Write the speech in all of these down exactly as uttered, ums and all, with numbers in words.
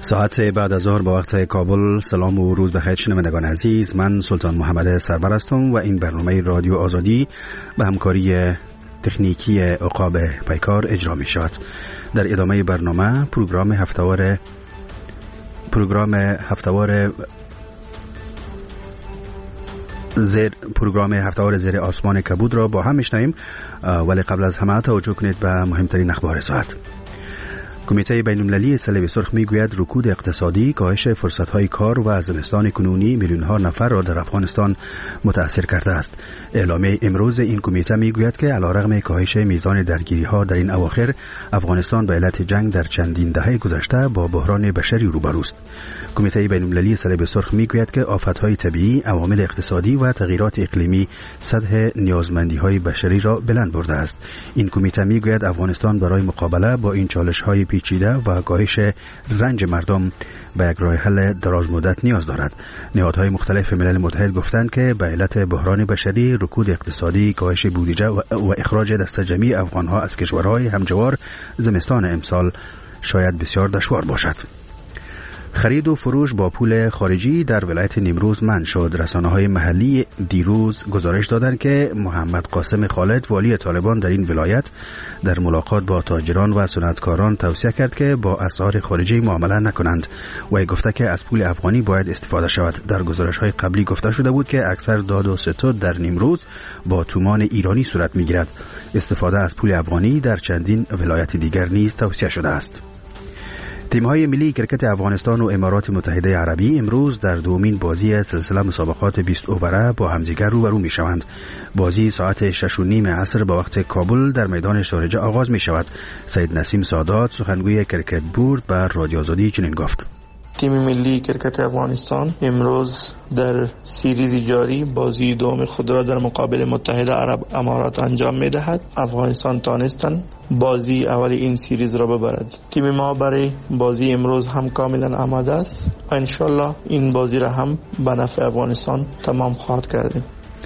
ساعت بعد از ظهر با وقت کابل. سلام و روز بخیر شنوندگان عزیز، من سلطان محمد سرور هستم و این برنامه رادیو آزادی به همکاری تکنیکی عقاب پیکار اجرا می شود. در ادامه برنامه پروگرام هفتهوار پروگرام هفتهوار زیر پروگرام هفتهوار زیر آسمان کبود را با هم میشنویم، ولی قبل از همه توجه کنید به مهمترین اخبار ساعت. کمیته بین‌المللی صلیب سرخ میگوید رکود اقتصادی، کاهش فرصت‌های کار و زمستان کنونی میلیون‌ها نفر را در افغانستان متاثر کرده است. اعلامیه امروز این کمیته میگوید که علیرغم کاهش میزان درگیری‌ها در این اواخر، افغانستان به علت جنگ در چندین دهه گذشته با بحران بشری روبروست. کمیته بین‌المللی صلیب سرخ میگوید که آفت‌های طبیعی، عوامل اقتصادی و تغییرات اقلیمی سطح نیازمندی‌های بشری را بلند برده است. این کمیته میگوید افغانستان برای مقابله با این چالش‌های پیچیده و کاهش رنج مردم به یک راه حل دراز مدت نیاز دارد. نهادهای مختلف ملل متحد گفتند که به علت بحران بشری، رکود اقتصادی، کاهش بودجه و اخراج دست جمعی افغانها از کشورهای همجوار، زمستان امسال شاید بسیار دشوار باشد. خرید و فروش با پول خارجی در ولایت نیمروز منع شد. رسانه‌های محلی دیروز گزارش دادند که محمد قاسم خالد، والی طالبان در این ولایت، در ملاقات با تاجران و صنعتکاران توصیه کرد که با اسعار خارجی معامله نکنند و گفته که از پول افغانی باید استفاده شود. در گزارش‌های قبلی گفته شده بود که اکثر داد و ستد در نیمروز با تومان ایرانی صورت می‌گیرد. استفاده از پول افغانی در چندین ولایت دیگر نیز توصیه شده است. تیم‌های ملی کرکت افغانستان و امارات متحده عربی امروز در دومین بازی سلسله مسابقات بیست اووره با همدیگر روبرو می‌شوند. بازی ساعت شش و نیم عصر با وقت کابل در میدان شارجه آغاز می‌شود. سید نسیم سادات، سخنگوی کرکت بورد، بر رادیو آزادی چنین گفت: تیم ملی کرکت افغانستان امروز در سیریز جاری بازی دوم خود را در مقابل متحده عرب امارات انجام می‌دهد. افغانستان تانستن بازی اول این سیریز را ببرد. تیم ما برای بازی امروز هم کاملا آماده است و انشالله این بازی را هم به نفع افغانستان تمام خواهد کردیم.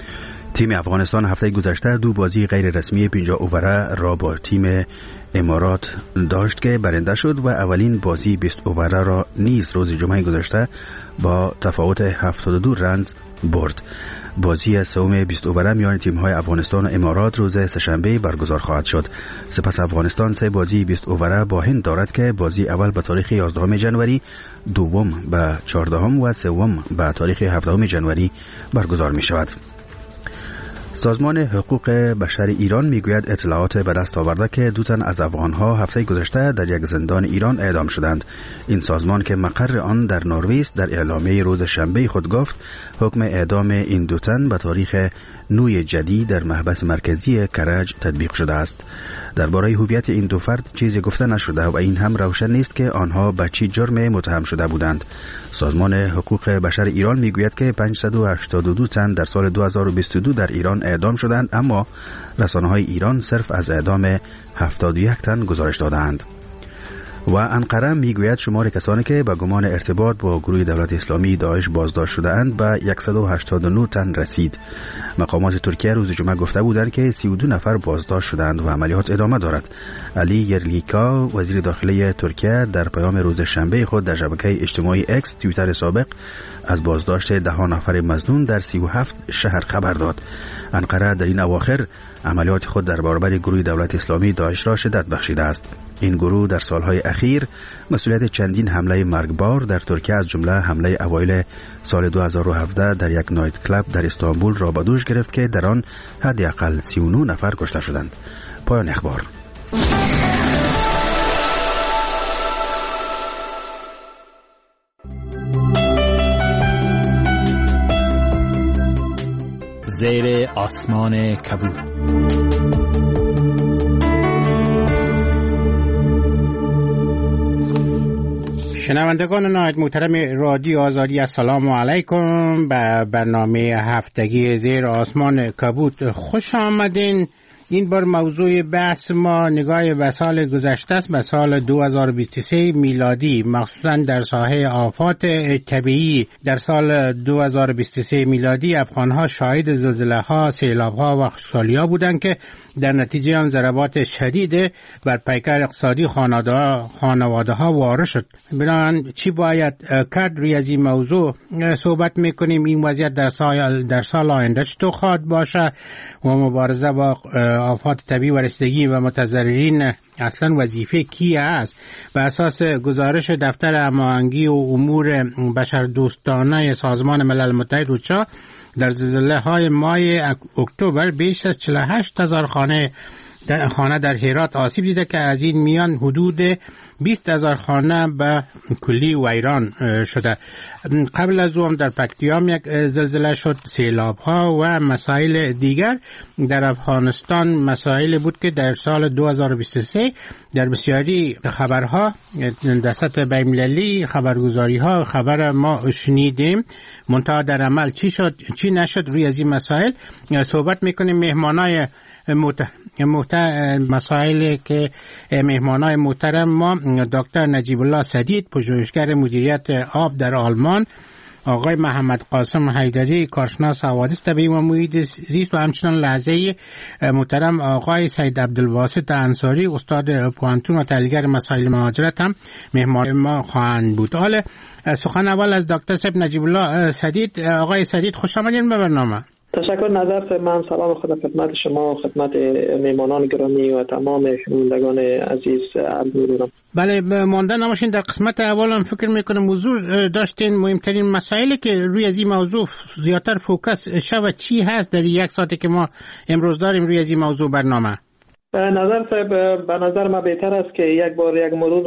تیم افغانستان هفته گذشته دو بازی غیر رسمی پنجاه اووره را با تیم امارات داشت که برنده شد و اولین بازی بیست اووره را نیز روز جمعه گذشته با تفاوت هفتاد و دو رنز برد. بازی سوم بیست اووره میان تیم‌های افغانستان و امارات روز سه‌شنبه برگزار خواهد شد. سپس افغانستان سه بازی بیست اووره با هند دارد که بازی اول به تاریخ یازدهم ژانویه، دوم به چهاردهم و سوم به تاریخ هفدهم ژانویه برگزار می شود. سازمان حقوق بشر ایران میگوید اطلاعات به دست آورده که دو تن از افغانها هفته گذشته در یک زندان ایران اعدام شدند. این سازمان که مقر آن در نروژ در اعلامیه روز شنبه خود گفت حکم اعدام این دو تن به تاریخ نوی جدید در محبس مرکزی کرج تطبیق شده است. درباره هویت این دو فرد چیزی گفته نشده و این هم روشن نیست که آنها به چه جرم متهم شده بودند. سازمان حقوق بشر ایران میگوید که پانصد و هشتاد و دو تن در سال دو هزار و بیست و دو در ایران اعدام شدند، اما رسانه‌های ایران صرف از اعدام هفتاد و یک تن گزارش دادند. و انقره میگوید شمار کسانی که به گمان ارتباط با گروه دولت اسلامی داعش بازداشت شده‌اند به صد و هشتاد و نه تن رسید. مقامات ترکیه روز جمعه گفته بودند که سی و دو نفر بازداشت شدند و عملیات ادامه دارد. علی یرلیکا، وزیر داخلی ترکیه، در پیام روز شنبه خود در شبکه اجتماعی اکس توییتر سابق از بازداشت ده نفر مظنون در سی و هفت شهر خبر داد. انقره در این اواخر عملیات خود در برابر گروه دولت اسلامی داعش را شدت بخشیده است. این گروه در سالهای اخیر مسئولیت چندین حمله مرگبار در ترکیه از جمله حمله اوایل سال دو هزار و هفده در یک نایت کلاب در استانبول را به دوش گرفت که در آن حداقل سی و نه نفر کشته شدند. پایان اخبار. زیر آسمان کبود. شنوندگان نهایت محترم رادیو آزادی، السلام علیکم. به برنامه هفتگی زیر آسمان کبود خوش آمدین. این بار موضوع بحث ما نگاه به سال گذشته است، به سال دو هزار و بیست و سه میلادی، مخصوصا در ساحه آفات طبیعی. در سال دو هزار و بیست و سه میلادی افغان‌ها شاهد زلزله‌ها، سیلاب‌ها و خشکسالی‌ها بودند که در نتیجه آن ضربات شدید بر پیکر اقتصادی خانواده‌ها وارد شد. بنابراین چی باید کرد روی از این موضوع صحبت می‌کنیم. این وضعیت در سال در سال آینده چطور خواهد باشه و مبارزه با آفات طبیعی و رسیدگی و متضررین اصلا وظیفه کی است؟ به اساس گزارش دفتر هماهنگی و امور بشردوستانه سازمان ملل متحد اوچا، در زلزله‌های ماه اکتبر بیش از چهل و هشت هزار خانه در خانه در هرات آسیب دیده که از این میان حدود بیست هزار خانه به کلی ویران شده. قبل از اون در پکتیام یک زلزله شد. سیلاب ها و مسائل دیگر در افغانستان مسائل بود که در سال دو هزار و بیست و سه در بسیاری خبرها در سطح بین‌المللی خبرگزاری ها خبر ما شنیدیم، منتها در عمل چی شد چی نشد. روی از این مسائل صحبت میکنیم. مهمانای محت... محت... مسائل که مهمانای محترم ما دکتر نجیب الله سدید، پژوهشگر مدیریت آب در آلمان، آقای محمد قاسم حیدری، کارشناس حوادث طبیعی و محیط زیست، و همچنان لحظه محترم آقای سید عبدالواسط انصاری، استاد پوانتون و تحلیلگر مسائل مهاجرت هم مهمان ما خواهند بود. حالا سخن اول از دکتر صاحب نجیب الله سدید. آقای سدید خوش آمدید به برنامه. تشکر. نظر من سلام خدا خدمت شما، خدمت میمانان گرامی و تمام شنوندگان عزیز عرض می‌کنم. بله، مانده نباشین. در قسمت اول هم فکر میکنم موضوع داشتین، مهمترین مسائلی که روی از این موضوع زیادتر فوکس شود چی هست در یک ساعتی که ما امروز داریم روی از این موضوع برنامه؟ نظر صاحب، به نظر ما بهتر است که یک بار یک مرور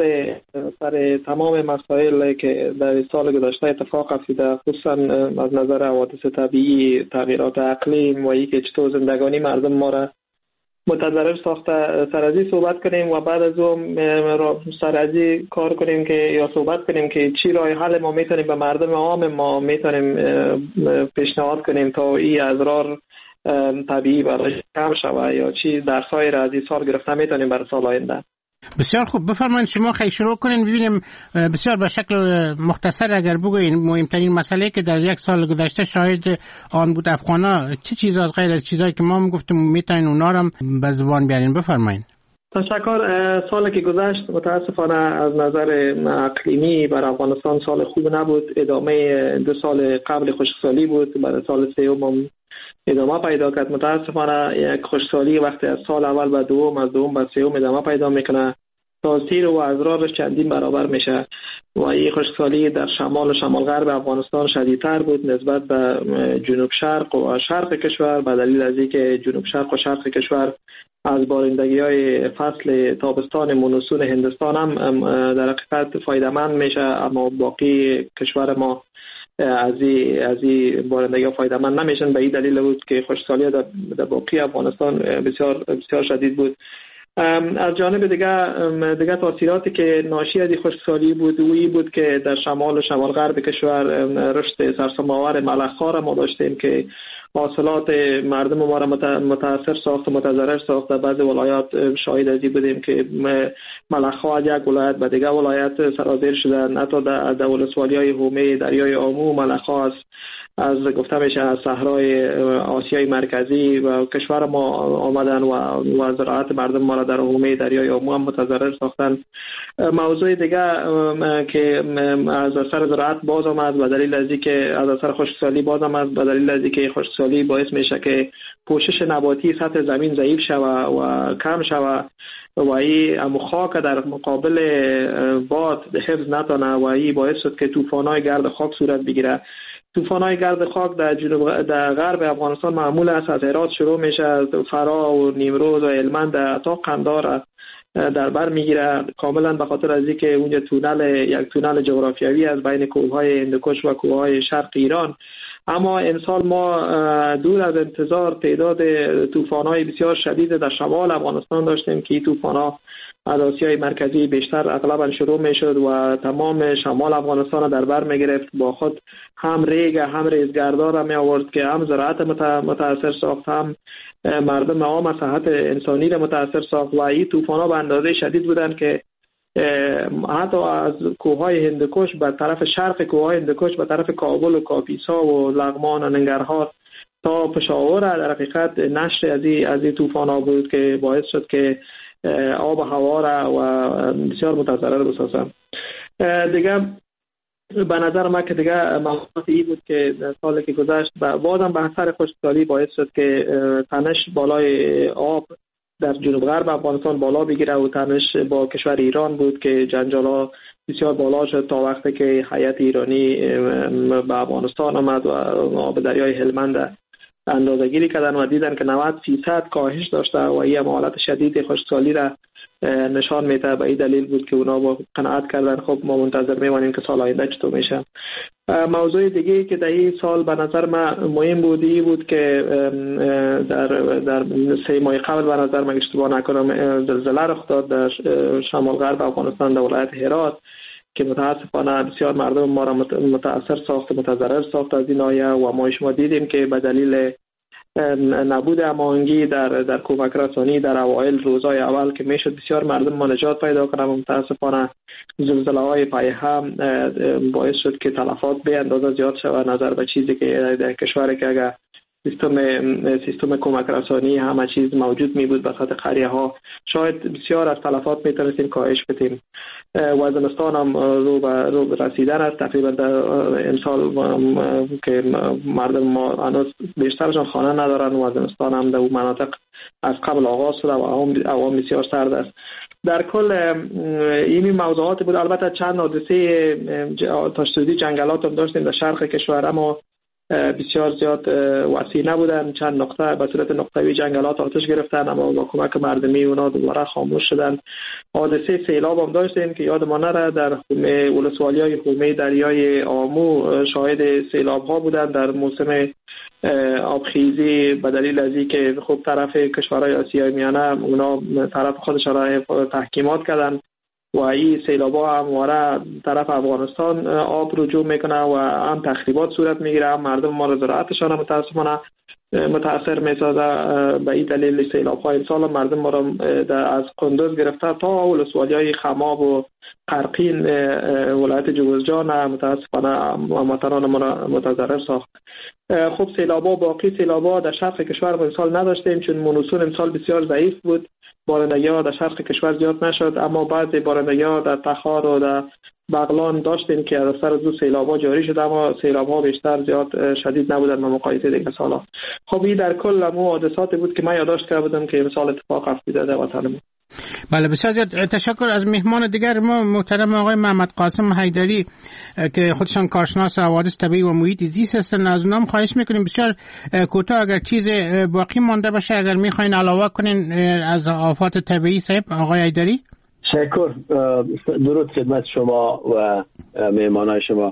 سر تمام مسائل که در سال گذشته اتفاق افتاده، خصوصا از نظر حوادث طبیعی، تغییرات اقلیم و اینکه چطور زندگانی مردم ما را متضرر ساخته، سر از این صحبت کنیم و بعد از اون سر از این کار کنیم که یا صحبت کنیم که چی راه حل ما میتونیم به مردم عام ما میتونیم پیشنهاد کنیم تا این اضرار طبیعی برای کم شود یا چی در سایر از این سال گرفته میتونیم برای سال آینده. بسیار خوب، بفرمایید شما خیلی شروع کنین ببینیم بسیار به شکل مختصر اگر بگوین مهمترین مسئله که در یک سال گذشته شاهد آن بود افغانا چه چیز از غیر از چیزایی که ما میگفتیم میتونین اونا رو به زبان بیارین؟ بفرمایید. تشکر. سالی که گذشت متاسفانه از نظر اقلیمی بر افغانستان سال خوب نبود. ادامه دو سال قبل خشکسالی بود، برای سال سوم ادامه پیدا کرد. متاسفانه یک خشکسالی وقتی از سال اول به دوم، از دوم به سوم ادامه پیدا میکنه، تاثیر و اضرارش چندین برابر میشه و این خشکسالی در شمال و شمال غرب افغانستان شدیدتر بود نسبت به جنوب شرق و شرق کشور، به دلیل از اینکه جنوب شرق و شرق کشور از بارندگی های فصل تابستان مونسون هندستان هم در حقیقت فایده‌مند میشه، اما باقی کشور ما از این از این بارندگی فایده‌مند نمیشن. به این دلیل بود که خشکسالی در باقی افغانستان بسیار بسیار شدید بود. از جانب دیگه دیگه تاثیراتی که ناشی از این خشکسالی بود وی بود که در شمال و شمال غرب کشور رشد سرسام‌آور ملخ‌ها را ما داشتیم که حاصلات مردم ما را متاثر ساخت و متضرر ساخت. در بعض ولایات شاهد از این بودیم که ملخ‌ها از یک ولایت به دیگر ولایت سرازیر شدن. حتی در ولسوالی‌های حومه دریای آمو ملخ‌ها از از گفته میشه از صحرای آسیای مرکزی و کشور ما آمدن و و زراعت مردم ما را در حومه دریای آمو هم متضرر ساختن. موضوع دیگه که از اثر زراعت باز آمد به دلیل از اینکه از اثر خشکسالی باز آمد به دلیل از اینکه خشکسالی باعث میشه که پوشش نباتی سطح زمین ضعیف شود و کم شود و این خاک در مقابل باد حفظ نتونه و این باعث شد که طوفان‌های گرد خاک صورت بگیره. طوفان‌های گرد خاک در جنوب در غرب افغانستان معمول است، از هرات شروع میشه، از فرا و نیمروز و هلمند تا قندهار در بر میگیره، کاملا به خاطر از اینکه اونجا تونل یک تونل جغرافیایی از بین کوههای هندوکش و کوههای شرق ایران اما امسال ما دور از انتظار تعداد طوفان‌های بسیار شدید در شمال افغانستان داشتیم که این طوفان‌ها از آسیای مرکزی بیشتر اغلبا شروع میشد و تمام شمال افغانستان را در بر میگرفت، با خود هم ریگ هم ریزگردها را می آورد که هم زراعت متاثر ساخت، هم مردم عام صحت انسانی را متاثر ساخت و این طوفان‌ها به اندازه شدید بودند که حتی از کوههای هندوکش به طرف شرق کوههای هندوکش به طرف کابل و کاپیسا و لغمان و ننگرهار تا پشاور در حقیقت نشر از این از این طوفان‌ها بود که باعث شد که آب و هوا را و بسیار متضرر بسازم. دیگه به نظر من که دیگه موضوعات این بود که سالی که گذشت بازم به اثر خشکسالی باعث شد که تنش بالای آب در جنوب غرب افغانستان بالا بگیره و تنش با کشور ایران بود که جنجالا بسیار بالا شد تا وقتی که هیئت ایرانی به افغانستان آمد و آب دریای هلمند اندازه‌گیری کردن و دیدن که نود درصد کاهش داشته و این حالت شدید خشکسالی را نشان میده. به این دلیل بود که اونا با قناعت کردن. خب ما منتظر میمانیم که سال آینده چطور میشه. موضوع دیگه که در این سال به نظر من مهم بود این بود که در در سه ماه قبل به نظر من اشتباه نکنم زلزله رخ داد در شمال غرب افغانستان در ولایت هرات که متاسفانه بسیار مردم ما را متاثر ساخت، متضرر ساخت از این ناحیه و ما شما دیدیم که به دلیل نبود هماهنگی در در کمک رسانی در اوایل روزهای اول که میشد بسیار مردم ما نجات پیدا کنند، متاسفانه زلزله‌های پای هم باعث شد که تلفات به اندازه زیاد شود. نظر به چیزی که در کشوری که اگر سیستم سیستم کمک رسانی همه چیز موجود می بود به سطح قریه ها شاید بسیار از تلفات میتونستیم کاهش بدیم. و زمستان هم رو به رو به رسیدن است. تقریبا در امسال که مردم ما هنوز بیشترشان خانه ندارن و زمستان هم در اون مناطق از قبل آغاز شده و هوا بسیار سرد است. در کل این موضوعات بود. البته چند حادثه تشدید جنگلات هم داشتیم در شرق کشور اما بسیار زیاد وسیع نبودن. چند نقطه به صورت نقطه‌ای جنگلات آتش گرفتن اما با کمک مردمی اونا دوباره خاموش شدن. حادثه سیلاب هم داشتیم که یاد ما نره در حومه ولسوالیای حومه دریای آمو شاهد سیلاب ها بودن در موسم آبخیزی به دلیل از اینکه خب طرف کشورهای آسیای میانه اونا طرف خودش را تحکیمات کردن و این سیلابا هم واره طرف افغانستان آب رجوع میکنه و هم تخریبات صورت میگیره، هم مردم ما را زراعتشان متاسفانه متاثر میسازه. به این دلیل سیلاب های امسال مردم ما را از قندوز گرفته تا ولسوالیای خماب و قرقین ولایت جوزجان متاسفانه مطران ما را متضرر ساخت. خب سیلابا باقی سیلابا در شرق کشور امسال نداشتیم چون مونسون امسال بسیار ضعیف بود. بارندگی ها در شرق کشور زیاد نشد اما بعضی بارندگی ها در تخار و در بغلان داشتیم که از سر دو سیلاب ها جاری شد اما سیلاب ها بیشتر زیاد شدید نبودن به مقایسه دیگر سالا. خب این در کل مو حادثاتی بود که من یادداشت کرده بودم که امسال اتفاق افتاده در وطن ما. بله بسیار تشکر. از مهمان دیگر ما محترم آقای محمد قاسم حیدری که خودشان کارشناس حوادث طبیعی و محیط زیست هستند از اونام خواهش میکنیم بسیار کوتاه اگر چیز باقی مانده باشه اگر میخواین علاوه کنین از آفات طبیعی. صاحب آقای حیدری. تشکر. درود خدمت شما و مهمانان شما.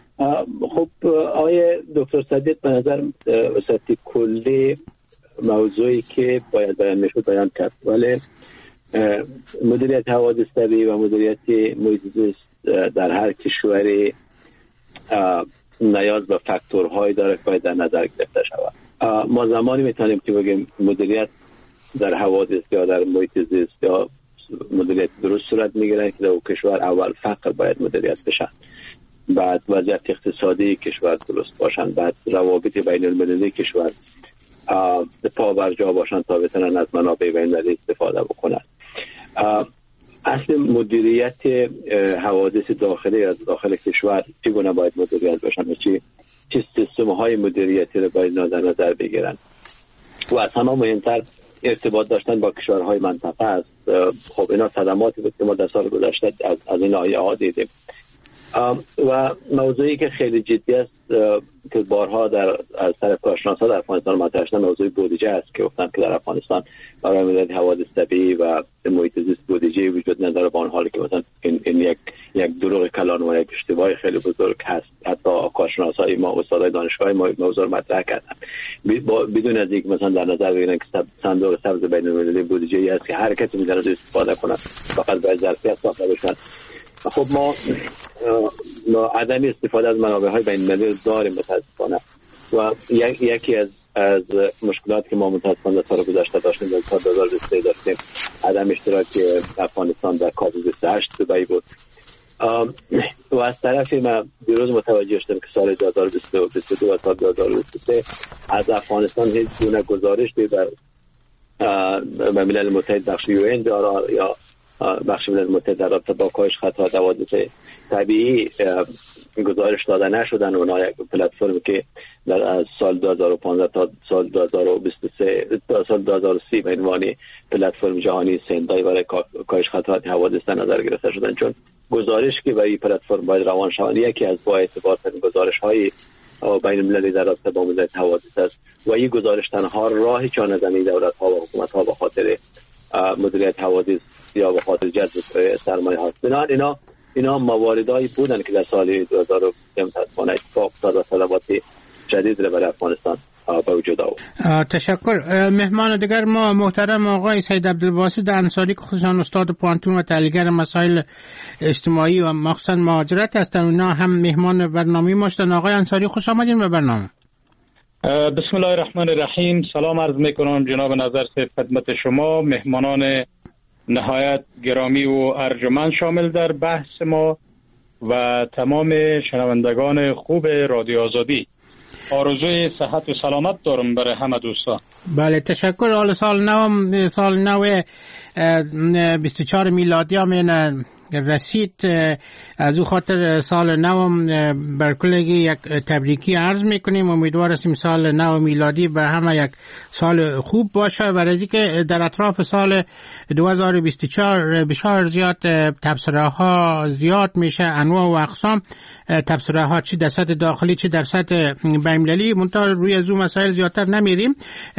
خب آقای دکتر صدیق به نظر وسط کلی موضوعی که باید بیان میشد بیان کرد ولی مدیریت حوادث طبیعی و مدیریت محیط زیست در هر کشوری نیاز به فاکتورهایی داره که باید در نظر گرفته شود. ما زمانی میتونیم که بگیم مدیریت در حوادث یا در محیط زیست یا مدیریت درست صورت میگیره که در کشور اول فقر باید مدیریت بشن، بعد وضعیت اقتصادی کشور درست باشن، بعد روابط بین المللی کشور پا بر جا باشن تا بتونن از منابع بین المللی استفاده بکنن. اصل مدیریت حوادث داخلی از داخل کشور چگونه باید مدیریت باشن، چی چه سیستم های مدیریتی رو باید در نظر بگیرن و از همه مهمتر ارتباط داشتن با کشورهای منطقه است. خب اینا صدماتی بود که ما در سال گذشته از, از این ناحیه ها دیدیم. و موضوعی که خیلی جدی است که بارها در از طرف کارشناسان در افغانستان مطرح شده موضوع بودجه است که گفتن که در افغانستان برای مدیریت حوادث طبیعی و محیط زیست بودجه وجود نداره، با آن حالی که مثلا این, این یک یک دروغ کلان و یک اشتباه خیلی بزرگ هست. حتی کارشناسای ما و استادای دانشگاه ما موضوع مطرح کردن بدون از اینکه مثلا در نظر بگیرن که صندوق سبز بین‌المللی بودجه‌ای است که هر کسی می‌تونه استفاده کنه، فقط باید ظرفیت ساخته بشن. خب ما ما عدم استفاده از منابع‌های بین‌المللی داریم متأسفانه و یک یکی از از مشکلات که ما متأسفانه در سال گذشته داشتیم در سال دو هزار و بیست و سه داشتیم عدم اشتراک افغانستان در کاپ بیست و هشت دبی بود. و از طرف ما دیروز متوجه شدیم که سال دو هزار و بیست و دو و سال دو هزار و بیست و سه از افغانستان هیچ گونه گزارش در به ملل متحد بخش یو این داره یا بخش ملل متحد در رابطه با کاهش خطرات حوادث طبیعی گزارش داده نشدن. اونها یک پلتفرمی که در از سال دو هزار و پانزده تا سال دو هزار و بیست و سه تا سال دو هزار و سی به عنوان پلتفرم جهانی سندای برای کاهش خطرات حوادث در نظر گرفته شدن، چون گزارش که برای این پلتفرم باید روان شود یکی از با ارتباط گزارش های بین المللی در رابطه با مدیریت حوادث است و این گزارش تنها راهی چانه زنی دولت ها و حکومت ها به خاطر مدیریت حوادث یا به خاطر جذب سرمایه هاست. بنابراین اینا اینا مواردایی بودن که در سال دو هزار و سه متأسفانه اتفاق افتاد و صدمات شدید را برای افغانستان به وجود آورد. تشکر. مهمان دیگر ما محترم آقای سید عبدالباسط انصاری که خصوصا استاد پانتون و تحلیلگر مسائل اجتماعی و مخصوصا مهاجرت هستند، اونا هم مهمان برنامه ما شدن. آقای انصاری خوش آمدین به برنامه. بسم الله الرحمن الرحیم. سلام عرض میکنم جناب نظر صاحب خدمت شما، مهمانان نهایت گرامی و ارجمند شامل در بحث ما و تمام شنوندگان خوب رادیو آزادی. آرزوی صحت و سلامت دارم برای همه دوستان. بله تشکر. حال سال نو سال نو بیست و چهار میلادی هم رسید، از او خاطر سال نو بر کلگی یک تبریکی عرض میکنیم. امیدوار هستیم سال نو میلادی به همه یک سال خوب باشه و رازی که در اطراف سال دو هزار و بیست و چهار بسیار زیاد تبصره ها زیاد میشه، انواع و اقسام تبصره ها، چی در سطح داخلی چی در سطح بین‌المللی. منتها روی از اون مسائل زیادتر نمیریم.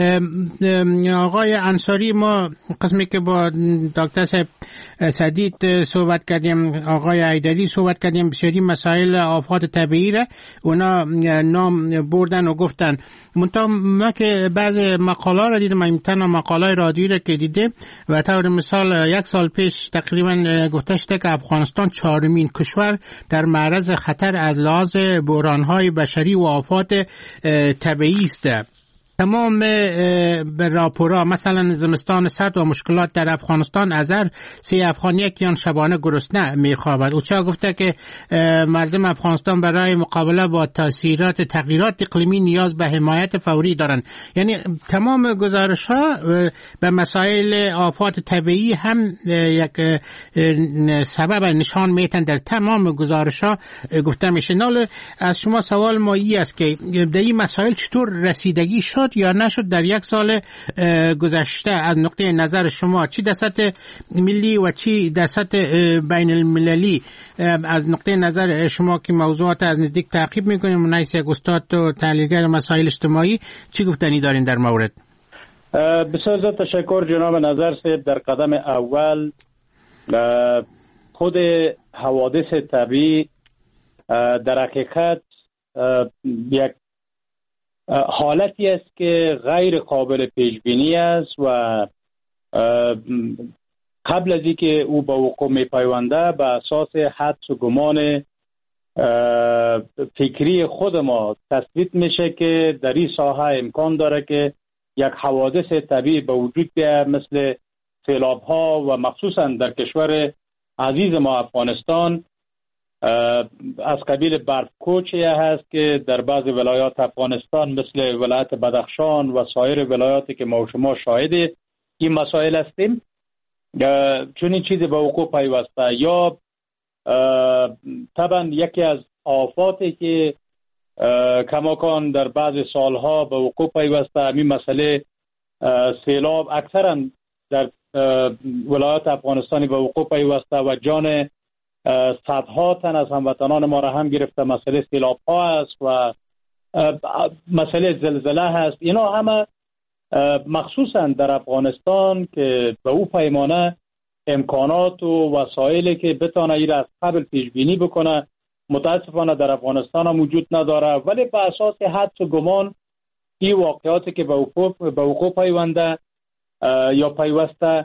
آقای انصاری، ما قسمی که با دکتر صاحب سدید صحبت کردیم، آقای ایدری صحبت کردیم، بسیاری مسائل آفات طبیعی را اونا نام بردن و گفتن. منتها ما که بعض مقاله را دیدم، من تنها مقاله رادیویی را که دیدم و طور مثال یک سال پیش تقریبا گفته شده که افغانستان چهارمین کشور در معرض خطر از لحاظ بحران‌های بشری و آفات طبیعی است. تمام راپورها مثلا زمستان سرد و مشکلات در افغانستان از هر سه افغان یکیان شبانه گرسنه میخوابد. او چه گفته که مردم افغانستان برای مقابله با تاثیرات تغییرات اقلیمی نیاز به حمایت فوری دارند. یعنی تمام گزارش ها به مسائل آفات طبیعی هم یک سبب نشان میتن، در تمام گزارش ها گفته میشه. نال از شما سوال ما ای است که در این مسائل چطور رسیدگی شد یا نشد در یک سال گذشته از نقطه نظر شما، چی در سطح ملی و چی در سطح بین المللی؟ از نقطه نظر شما که موضوعات از نزدیک تعقیب میکنیم، منیس یک استاد و تحلیلگر مسائل اجتماعی، چی گفتنی دارین در مورد؟ بسیار زیاد تشکر جناب نظر صاحب. در قدم اول خود حوادث طبیعی در حقیقت یک حالتی است که غیر قابل پیش بینی است و قبل از اینکه او به وقوع می پیونده به اساس حدس و گمان فکری خود ما تثبیت میشه که در این ساحه امکان داره که یک حوادث طبیعی به وجود بیاید مثل سیلاب ها و مخصوصا در کشور عزیز ما افغانستان از قبیل برف کوچی هست که در بعض ولایات افغانستان مثل ولایت بدخشان و سایر ولایاتی که ما و شما شاهد این مسائل هستیم چون این چیزی به وقوع پیوسته. یا طبعا یکی از آفاتی که کماکان در بعض سالها به وقوع پیوسته همین مسئله سیلاب اکثرا در ولایات افغانستانی به وقوع پیوسته و جان صدها تن از هموطنان ما را هم گرفته، مسئله سیلاب ها است و مسئله زلزله هست. اینا همه مخصوصا در افغانستان که به او پیمانه امکانات و وسایلی که بتونه این از قبل پیش بینی بکنه متاسفانه در افغانستان هم وجود نداره. ولی به اساس حدس و گمان این واقعاتی که به وقوع به وقوع پیونده یا پیوسته،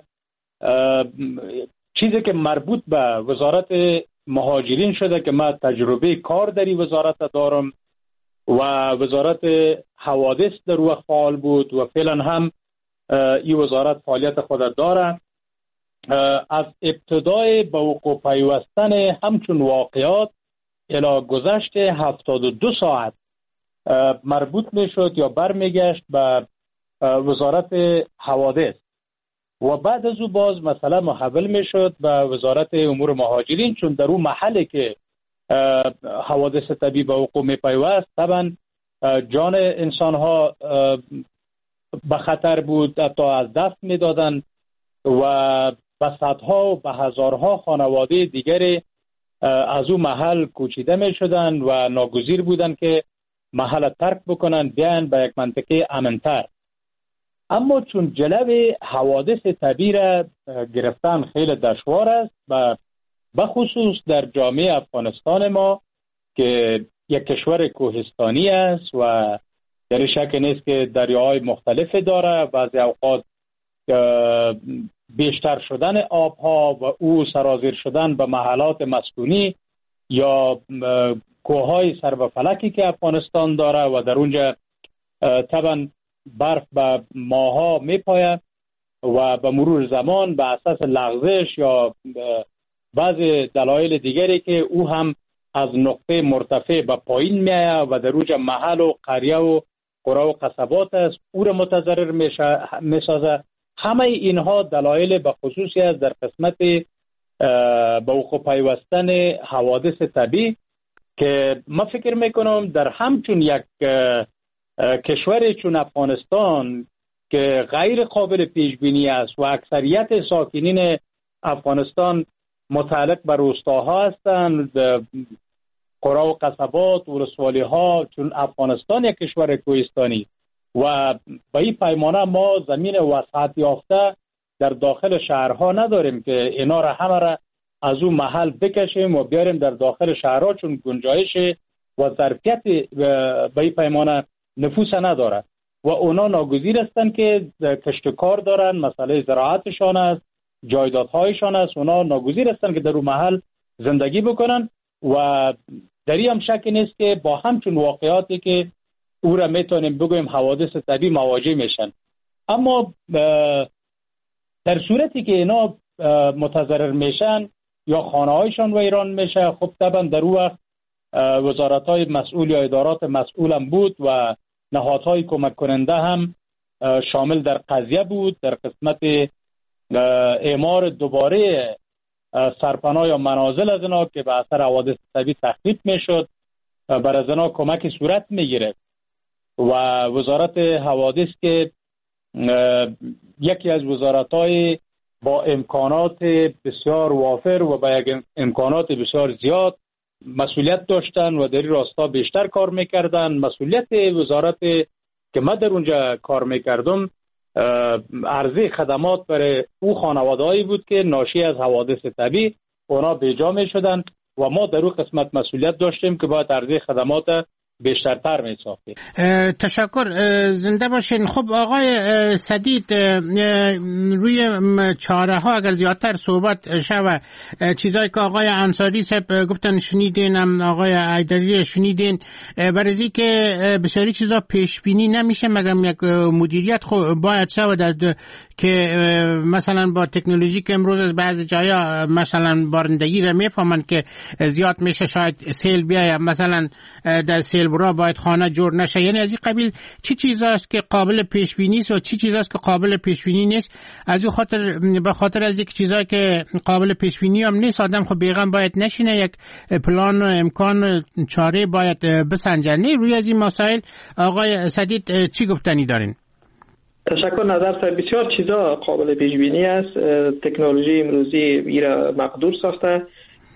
چیزی که مربوط به وزارت مهاجرین شده که من تجربه کار در این وزارت دارم و وزارت حوادث در وقت فعال بود و فعلا هم این وزارت فعالیت خود داره. از ابتدای به وقوع پیوستن همچون واقعات الی گذشت هفتاد و دو ساعت مربوط می شد یا برمیگشت به وزارت حوادث و بعد از او باز مثلا محول می شد به وزارت امور مهاجرین، چون در اون محلی که حوادث طبیعی به وقوع می پیوست طبعا جان انسان ها به خطر بود، حتی از دست می دادن و به صدها و به هزارها خانواده دیگری از اون محل کوچیده می شدن و ناگزیر بودن که محل ترک بکنن بیان به یک منطقه امنتر. اما چون جلو حوادث طبیعی را گرفتن خیلی دشوار است و به خصوص در جامعه افغانستان ما که یک کشور کوهستانی است و در شک نیست که دریاهای مختلف داره، بعضی اوقات بیشتر شدن آبها و او سرازیر شدن به محلات مسکونی یا کوههای سر به فلکی که افغانستان داره و در اونجا طبعا برف به ماها میپاید و به مرور زمان به اساس لغزش یا بعضی دلایل دیگری که او هم از نقطه مرتفع به پایین میآید و در اونجا محل و قریه و قرى و قصبات است، او را متضرر میسازه. همه اینها دلایل به خصوصی است در قسمت به وقوع پیوستن حوادث طبیعی که ما فکر میکنم در همچون یک کشور چون افغانستان که غیر قابل پیش بینی است و اکثریت ساکنین افغانستان متعلق به روستاها هستند، قرى و قصبات و ولسوالی ها، چون افغانستان یک کشور کوهستانی و به این پیمانه ما زمین وسعت یافته در داخل شهرها نداریم که اینا را همه را از اون محل بکشیم و بیاریم در داخل شهرها، چون گنجایش و ظرفیت به این پیمانه نفوس نداره و اونا ناگزیر هستند که کشتکار دارن، مسئله زراعتشان است، جایدادهایشان است، اونا ناگزیر هستند که در اون محل زندگی بکنن و در این هم شک نیست که با همچون واقعاتی که او را میتونیم بگویم حوادث طبیعی مواجه میشن. اما در صورتی که اینا متضرر میشن یا خانه هایشان ویران میشه، خب طبعا در اون وقت وزارت های مسئول یا ادارات مسئول هم بود و نهادهای کمک کننده هم شامل در قضیه بود در قسمت اعمار دوباره سرپناه یا منازل از اینا که به اثر حوادث طبیعی تخریب میشد بر از اینا کمک صورت میگیره و وزارت حوادث که یکی از وزارت‌های با امکانات بسیار وافر و با یک امکانات بسیار زیاد مسئولیت داشتن و در این راستا بیشتر کار میکردن. مسئولیت وزارت که من در اونجا کار میکردم عرضه خدمات برای او خانواده‌ای بود که ناشی از حوادث طبیعی اونا بیجا میشدن و ما در اون قسمت مسئولیت داشتیم که باید عرضه خدمات بیشترتر می ساختیم. تشکر، زنده باشین. خب آقای سدید، روی چاره ها اگر زیادتر صحبت شود، چیزایی که آقای انصاری صاحب گفتن شنیدین، هم آقای ایدری شنیدین، برای که بسیاری چیزا پیش بینی نمیشه مگر یک مدیریت خو باید شود که مثلا با تکنولوژی که امروز از بعضی جایا مثلا بارندگی را میفهمن که زیاد میشه، شاید سیل بیاید، مثلا در سیل برا باید خانه جور نشه. یعنی از این قبیل چی چیزاست که قابل پیش بینی است و چی چیزاست که قابل پیش بینی نیست؟ از این خاطر به خاطر از یک چیزایی که قابل پیش بینی هم نیست آدم خب بیغم باید نشینه، یک پلان و امکان چاره باید بسنجنه. روی از این مسائل آقای سدید چی گفتنی دارین؟ تشکر. نظر سر بسیار چیزا قابل پیش بینی است. تکنولوژی امروزی ایرا مقدور ساخته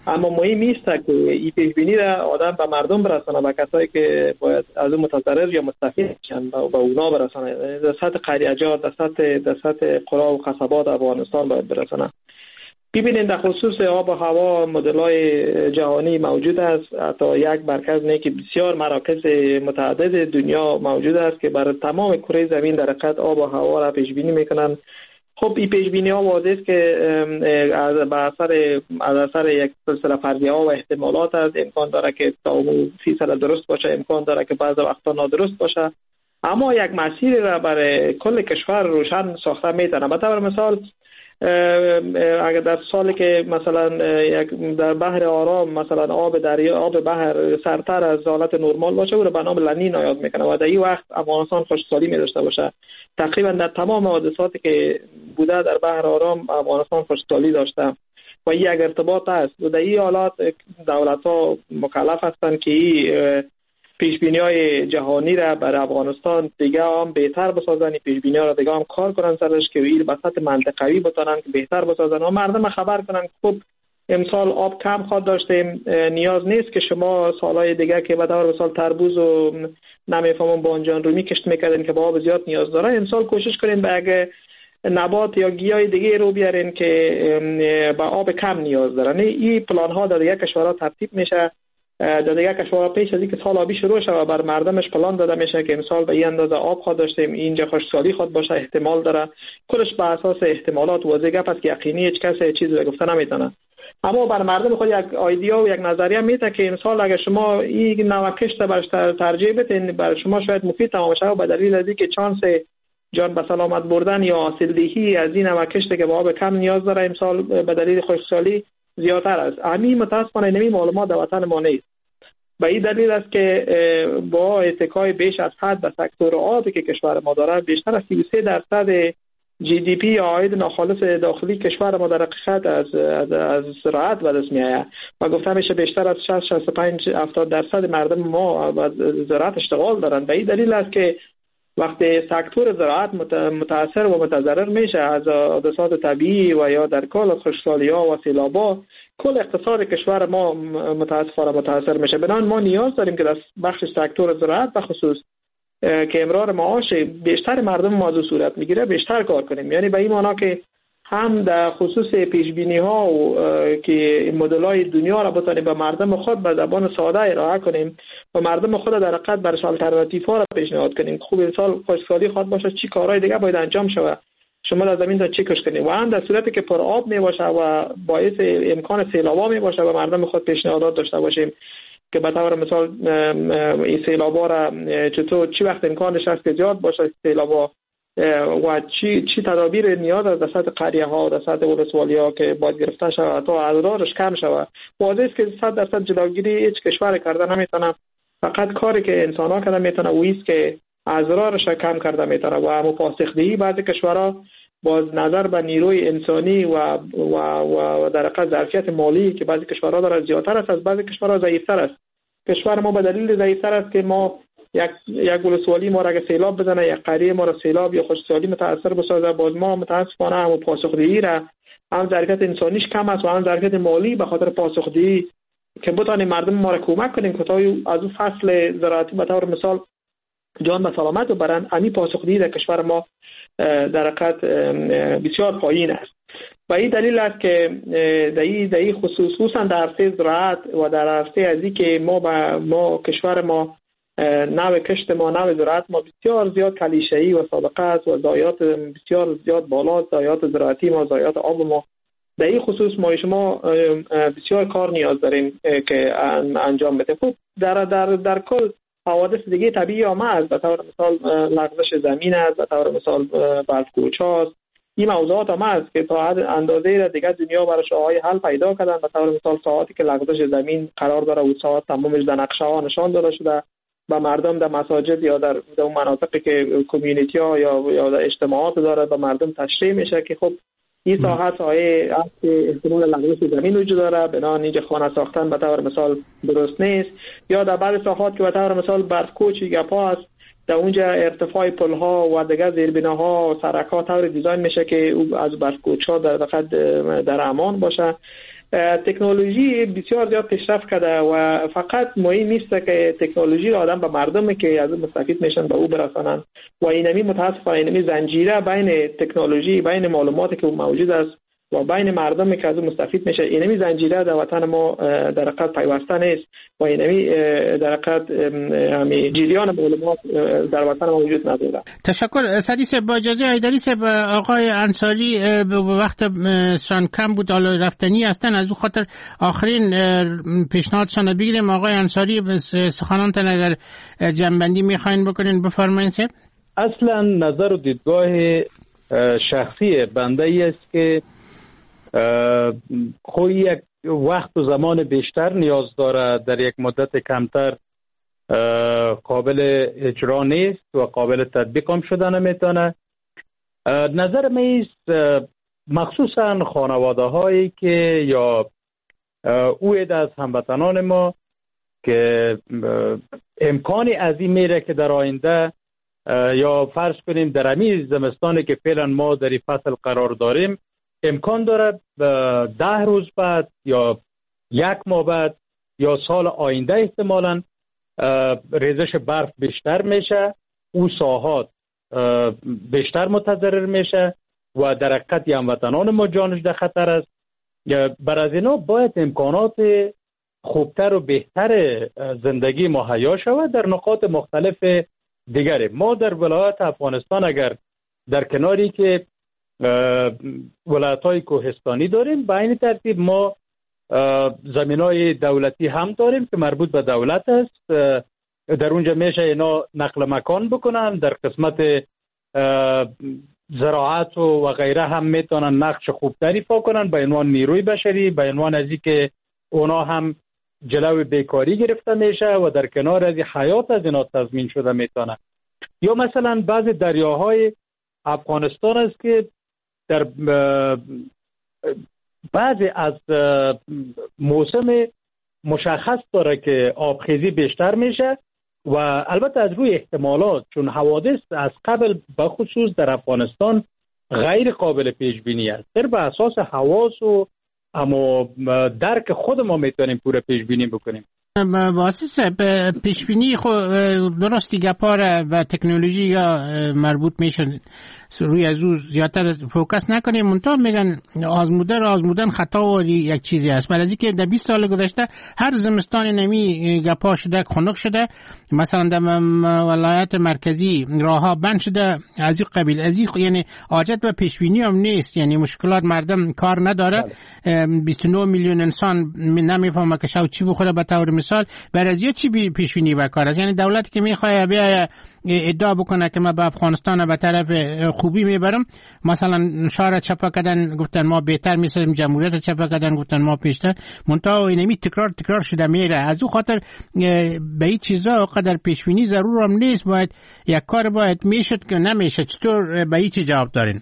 اما مهم نیست که این پیش بینی را آدم به مردم برسانه، به کسایی که باید از اون متضرر یا مستفید شن به اونا برسانه. در سطح قریه‌جات، در سطح در سطح قرا و قصبات افغانستان باید برسانه. ببینید در خصوص آب و هوا مدل‌های جهانی موجود است. حتی یک مرکز نه که بسیار مراکز متعدد دنیا موجود است که برای تمام کره زمین در حقیقت آب و هوا را پیش بینی میکنن. خب این پیش بینی ها واضح است که از به اثر از اثر یک سلسله فرضیه ها و احتمالات است. امکان داره که تا سی درصد درست باشه، امکان داره که بعضی وقتا نادرست باشه، اما یک مسیر را برای کل کشور روشن ساخته میتونه. به طور مثال اگر در سالی که مثلا یک در بحر آرام مثلا آب دریا آب بحر سرتر از حالت نرمال باشه، او را به نام لنینا یاد میکنه و در این وقت افغانستان خشکسالی می داشته باشه. تقریبا در تمام حادثاتی که بوده در بحر آرام افغانستان خشکسالی داشته و این یک ارتباط است. و در این حالات دولت ها مکلف هستند که این پیش بینی های جهانی را برای افغانستان دیگه هم بهتر بسازن، پیش بینی ها را دیگه هم کار کنن سرش که این به سطح منطقوی بتونن که بهتر بسازن و مردم خبر کنن. خب امسال آب کم خواهد داشتیم، نیاز نیست که شما سالهای دیگه که به طور مثال تربوز و نمیفهمم بانجان رومی کشت میکردین که با آب زیاد نیاز داره، امسال کوشش کنین به اگه نبات یا گیاه دیگه رو بیارین که با آب کم نیاز دارن. این پلان ها در دیگه کشورها ترتیب میشه. در دیگه کشورها پیش از اینکه سال آبی شروع شود بر مردمش پلان داده میشه که امسال به این اندازه آب خواهد داشتیم، اینجا خشکسالی خواهد باشه، احتمال داره. کلش بر اساس احتمالات واضح گپ است که یقینی هیچ کس چیزی گفته نمیتونه. اما بر مردم خود یک ایده و یک نظریه میته که امسال اگر شما این نوع کشت برش ترجیح بدین برای شما شاید مفید تمام شه، به دلیل از اینکه چانس جان به سلامت بردن یا حاصلدهی از این نوع کشت که با آب کم نیاز داره امسال به دلیل خشکسالی زیادتر است. همین متاسفانه نمی معلومات در وطن ما نیست. به این دلیل است که با اتکای بیش از حد به سکتور آبی که کشور ما داره، بیشتر از سی و سه درصد جی دی پی عاید ناخالص داخلی کشور ما در حقیقت از از, از زراعت به دست میآید و گفته میشه بیشتر از شصت شصت و پنج هفتاد درصد مردم ما از زراعت اشتغال دارن. به این دلیل است که وقتی سکتور زراعت متاثر و متضرر میشه از حادثات طبیعی و یا در کل خشکسالی ها و سیلاب‌ها، کل اقتصاد کشور ما متاسفانه متاثر میشه. بنابراین ما نیاز داریم که در بخش سکتور زراعت به خصوص که امرار معاش بیشتر مردم موضوع صورت میگیره بیشتر کار کنیم. یعنی به این معنا که هم در خصوص پیش بینی ها و که مدل های دنیا را بتونیم به مردم خود به زبان ساده ارائه کنیم و مردم خود در حقیقت برش آلترناتیو ها را پیشنهاد کنیم. خوب این سال خشکسالی خواهد باشه، چی کارهای دیگه باید انجام شود، شما در زمین تا چی کش کنیم و هم در صورتی که پر آب می باشه و باعث امکان سیلابا می باشه و مردم خود پیشنهادات داشته باشیم که به طور مثال این سیلابا را چطور چی وقت امکانش هست که زیاد باشه سیلابا و چی چی تدابیر نیاز است در سطح قریه ها و در سطح ولسوالی ها که باید گرفته شود تا اضرارش کم شود. واضح است که صد درصد جلوگیری هیچ کشور کرده نمیتونه، فقط کاری که انسان ها کرده میتونه و است که اضرارش کم کرده میتونه و همون پاسخدهی بعضی کشورها با نظر به نیروی انسانی و و و در حقیقت ظرفیت مالی که بعضی کشورها داره زیادتر است، از بعضی کشورها ضعیف‌تر است. کشور ما به دلیل ضعیف‌تر است که ما یک یک ولسوالی ما را اگه سیلاب بزنه، یک قریه ما را سیلاب یا خشکسالی متاثر بسازه، باز ما متاسفانه هم پاسخدهی را هم ظرفیت انسانیش کم است و هم ظرفیت مالی به خاطر پاسخدهی که بتونیم مردم ما را کمک کنیم که تا از اون فصل زراعتی به طور مثال جان به سلامت ببرن، همین پاسخدهی در کشور ما در حقیقت بسیار پایین است. و این دلیل است که در این در این خصوص خصوصا در عرصه زراعت و در عرصه از اینکه ما با ما کشور ما نوع کشت ما نوع زراعت ما بسیار زیاد کلیشه‌ای و سابقه است و ضایعات بسیار زیاد بالا، ضایعات زراعتی ما، ضایعات آب ما. در این خصوص ما شما بسیار کار نیاز داریم که انجام بدیم. خب در در در کل حوادث دیگه طبیعی هم هست، به طور مثال لغزش زمین است، به طور مثال برف‌کوچ هاست. این موضوعات هم هست که تا حد اندازه‌ای را دیگه دنیا براش راه‌های حل پیدا کردن. به طور مثال ساعتی که لغزش زمین قرار داره و ساعت تمامش در نقشه ها نشان داده شده به مردم در مساجد یا در اون مناطقی که کمیونیتی ها یا یا در اجتماعات داره به مردم تشریح میشه که خب این ساحت ساحه است که احتمال لغزش زمین وجود داره، بنابراین اینجا خانه ساختن به طور مثال درست نیست. یا در بعض ساحات که به طور مثال برف‌کوچ گپا است، در اونجا ارتفاع پل ها و دیگر زیربناها و سرک ها طور دیزاین میشه که از برف‌کوچ ها در واقع در امان باشه. تکنولوژی بسیار زیاد پیشرفت کرده و فقط مهم نیست که تکنولوژی را آدم به مردم که از مستفید میشن به او برسانند و اینمی متاسفانه اینمی زنجیره بین تکنولوژی، بین معلوماتی که موجود است و بین مردم که از مستفید میشه، اینمی زنجیره در وطن ما در حقیقت پیوسته نیست و اینمی در حقیقت همین جریان معلومات در وطن ما وجود نداره. تشکر سعدی صاحب. با اجازه ایدری صاحب، آقای انصاری وقت شان کم بود، حالا رفتنی هستن، از اون خاطر آخرین پیشنهادشان بگیریم. آقای انصاری سخنانتان اگر جنبندی میخواین بکنین بفرمایید صاحب. اصلا نظر و دیدگاه شخصی بنده ای است که خود یک وقت و زمان بیشتر نیاز داره، در یک مدت کمتر قابل اجرا نیست و قابل تطبیق هم شده نمیتونه. نظر من است مخصوصا خانواده هایی که یا اوید از هموطنان ما که امکانی از این میره که در آینده یا فرض کنیم در همین زمستانی که فعلا ما در این فصل قرار داریم امکان داره ده روز بعد یا یک ماه بعد یا سال آینده احتمالاً ریزش برف بیشتر میشه، او ساحات بیشتر متضرر میشه و در حقیقت هموطنان ما جانش در خطر است. بر از اینا باید امکانات خوبتر و بهتر زندگی مهیا شود در نقاط مختلف دیگری. ما در ولایت افغانستان اگر در کناری که ولایت‌های کوهستانی داریم، به این ترتیب ما زمینای دولتی هم داریم که مربوط به دولت است. در اونجا میشه اینا نقل مکان بکنن، در قسمت زراعت و غیره هم میتونن نقش خوبتری ایفا کنن به عنوان نیروی بشری، به عنوان از اینکه اونا هم جلوی بیکاری گرفته میشه و در کنار از حیات از اینا تضمین شده میتونه. یا مثلا بعض دریاهای افغانستان است که در بعضی از موسم مشخص داره که آبخیزی بیشتر میشه و البته از روی احتمالات، چون حوادث از قبل به خصوص در افغانستان غیر قابل پیش بینی است، در به اساس حواس و اما درک خود ما میتونیم پوره پیش بینی بکنیم. واسه پیش بینی خو درستی گپاره و تکنولوژی یا مربوط میشن روی از او زیادتر فوکس نکنیم. منتها میگن آزمودن آزمودن خطا و یک چیزی است. برای اینکه در بیست سال گذشته هر زمستان نمی گپا شده، خنک شده. مثلا در ولایت مرکزی راهها بند شده از این قبیل، از این یعنی حاجت و پیش بینی هم نیست، یعنی مشکلات مردم کار نداره. بیست و نه میلیون انسان نمیفهمه که شو چی بخوره. به طور مثال برای چی پیش بینی بکار است؟ یعنی دولتی که میخواد بیا ادعا بکنه که ما به افغانستان به طرف خوبی میبرم، مثلا شعار چپا کردن گفتن ما بهتر میسازیم، جمهوریت چپا کردن گفتن ما پیشتر، منتها اینمی تکرار تکرار شده میره. از اون خاطر به این چیزا قدر پیش بینی ضرور هم نیست، باید یک کار باید میشد که نمیشه. چطور به این چی جواب دارین؟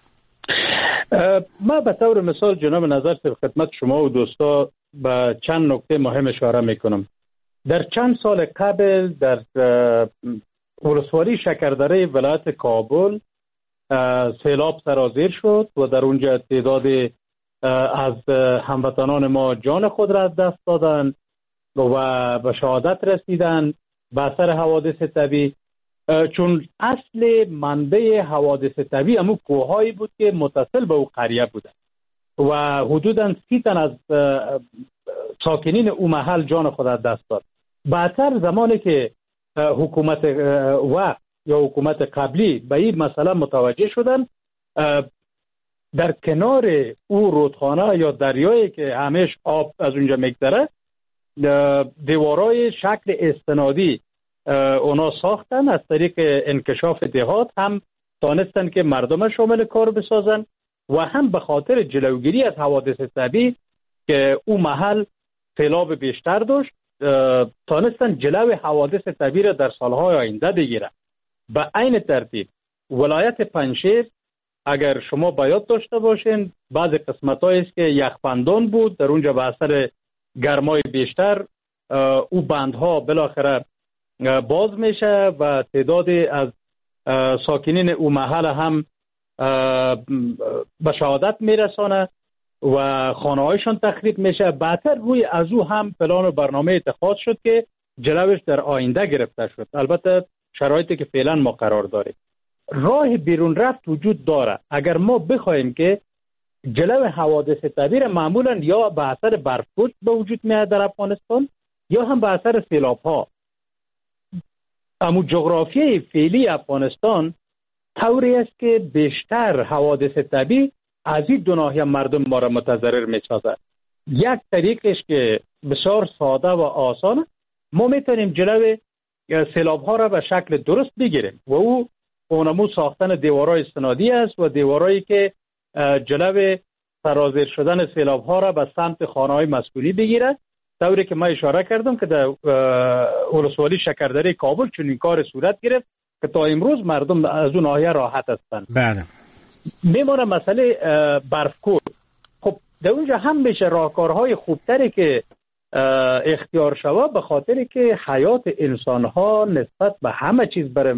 ما به طور مثال جناب نظر خدمت شما و دوستا به چند نکته مهم اشاره میکنم. در چند سال قبل در ولسوالی شکردره ولایت کابل سیلاب سرازیر شد و در اونجا تعداد از هموطنان ما جان خود را از دست دادن و به شهادت رسیدن به اثر حوادث طبیعی، چون اصل منبع حوادث طبیعی همون کوههایی بود که متصل به او قریه بودن و حدوداً سی تن از ساکنین او محل جان خود از دست داد. بعدتر زمانی که حکومت وقت یا حکومت قبلی به این مسئله متوجه شدن، در کنار او رودخانه یا دریایی که همیش آب از اونجا میگذره دیوارای شکل استنادی اونا ساختن. از طریق انکشاف دهات هم دانستن که مردم شامل کار بسازن و هم به خاطر جلوگیری از حوادث طبیعی که او محل سیلاب بیشتر داشت تانستن جلوی حوادث طبیعی را در سالهای آینده بگیرن. به این ترتیب ولایت پنجشیر اگر شما باید داشته باشین بعض قسمت‌هایی است که یخبندان بود، در اونجا به اثر گرمای بیشتر او بندها بالاخره باز میشه و تعداد از ساکنین او محل هم به شهادت میرسانه و خانه هایشان تخریب میشه. بعدتر روی از او هم پلان و برنامه اتخاذ شد که جلوش در آینده گرفته شد. البته شرایطی که فعلا ما قرار داریم، راه بیرون رفت وجود داره. اگر ما بخوایم که جلو حوادث طبیعی معمولا یا به اثر برف‌پوش به وجود میاد در افغانستان یا هم به اثر سیلاب ها. اما جغرافیای فعلی افغانستان طوری است که بیشتر حوادث طبیعی از این دو ناحیه مردم ما را متضرر می‌سازد. یک طریقش که بسیار ساده و آسان، ما میتونیم جلو سیلاب ها را به شکل درست بگیریم و او اونمو ساختن دیوارای استنادی است و دیوارایی که جلو سرازیر شدن سیلاب ها را به سمت خانه های مسکونی بگیرد. طوری که ما اشاره کردم که در ولسوالی شکردری کابل چون این کار صورت گرفت که تا امروز مردم از اون ناحیه راحت هستند. بله. میمونه مسئله برفکوب. خب در اونجا هم بشه راهکارهای خوبتری که اختیار شود، به خاطری که حیات انسان ها نسبت به همه چیز برای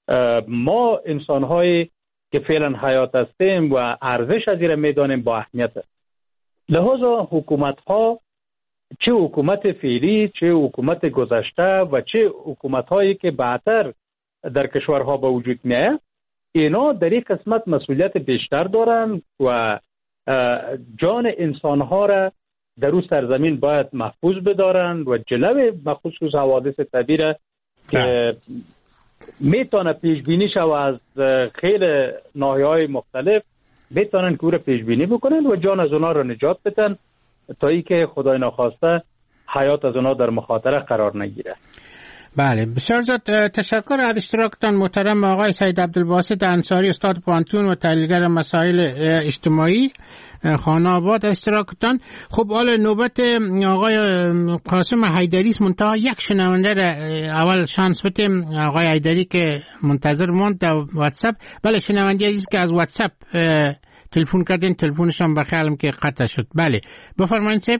ما انسان های که فعلا حیات هستیم و ارزش از این میدانیم با اهمیت است. لحاظا حکومت ها، چه حکومت فعلی چه حکومت گذشته و چه حکومت هایی که بعدتر در کشورها به وجود میاد، اینا در این قسمت مسئولیت بیشتر دارن و جان انسان ها را در اون سرزمین باید محفوظ بدارن و جلو مخصوص حوادث طبیعی را که میتونه پیش بینی شود از خیلی ناحیه‌های مختلف، میتونن که او را پیش بینی بکنن و جان از اونا را نجات بدن تا ای که خدای نخواسته حیات از اونا در مخاطره قرار نگیره. بله، بسیار زیاد تشکر از اشتراکتان محترم آقای سید عبدالباسط انصاری، استاد پانتون و تحلیلگر مسائل اجتماعی خانه آباد اشتراکتان. خب حالا نوبت آقای قاسم حیدری است. منتها یک شنونده را اول شانس بدیم. آقای حیدری که منتظر ماند در واتساپ. بله، شنونده عزیز که از واتساپ تلفن کردین، تلفنش هم بخیالم که قطع شد. بله بفرمایید سیب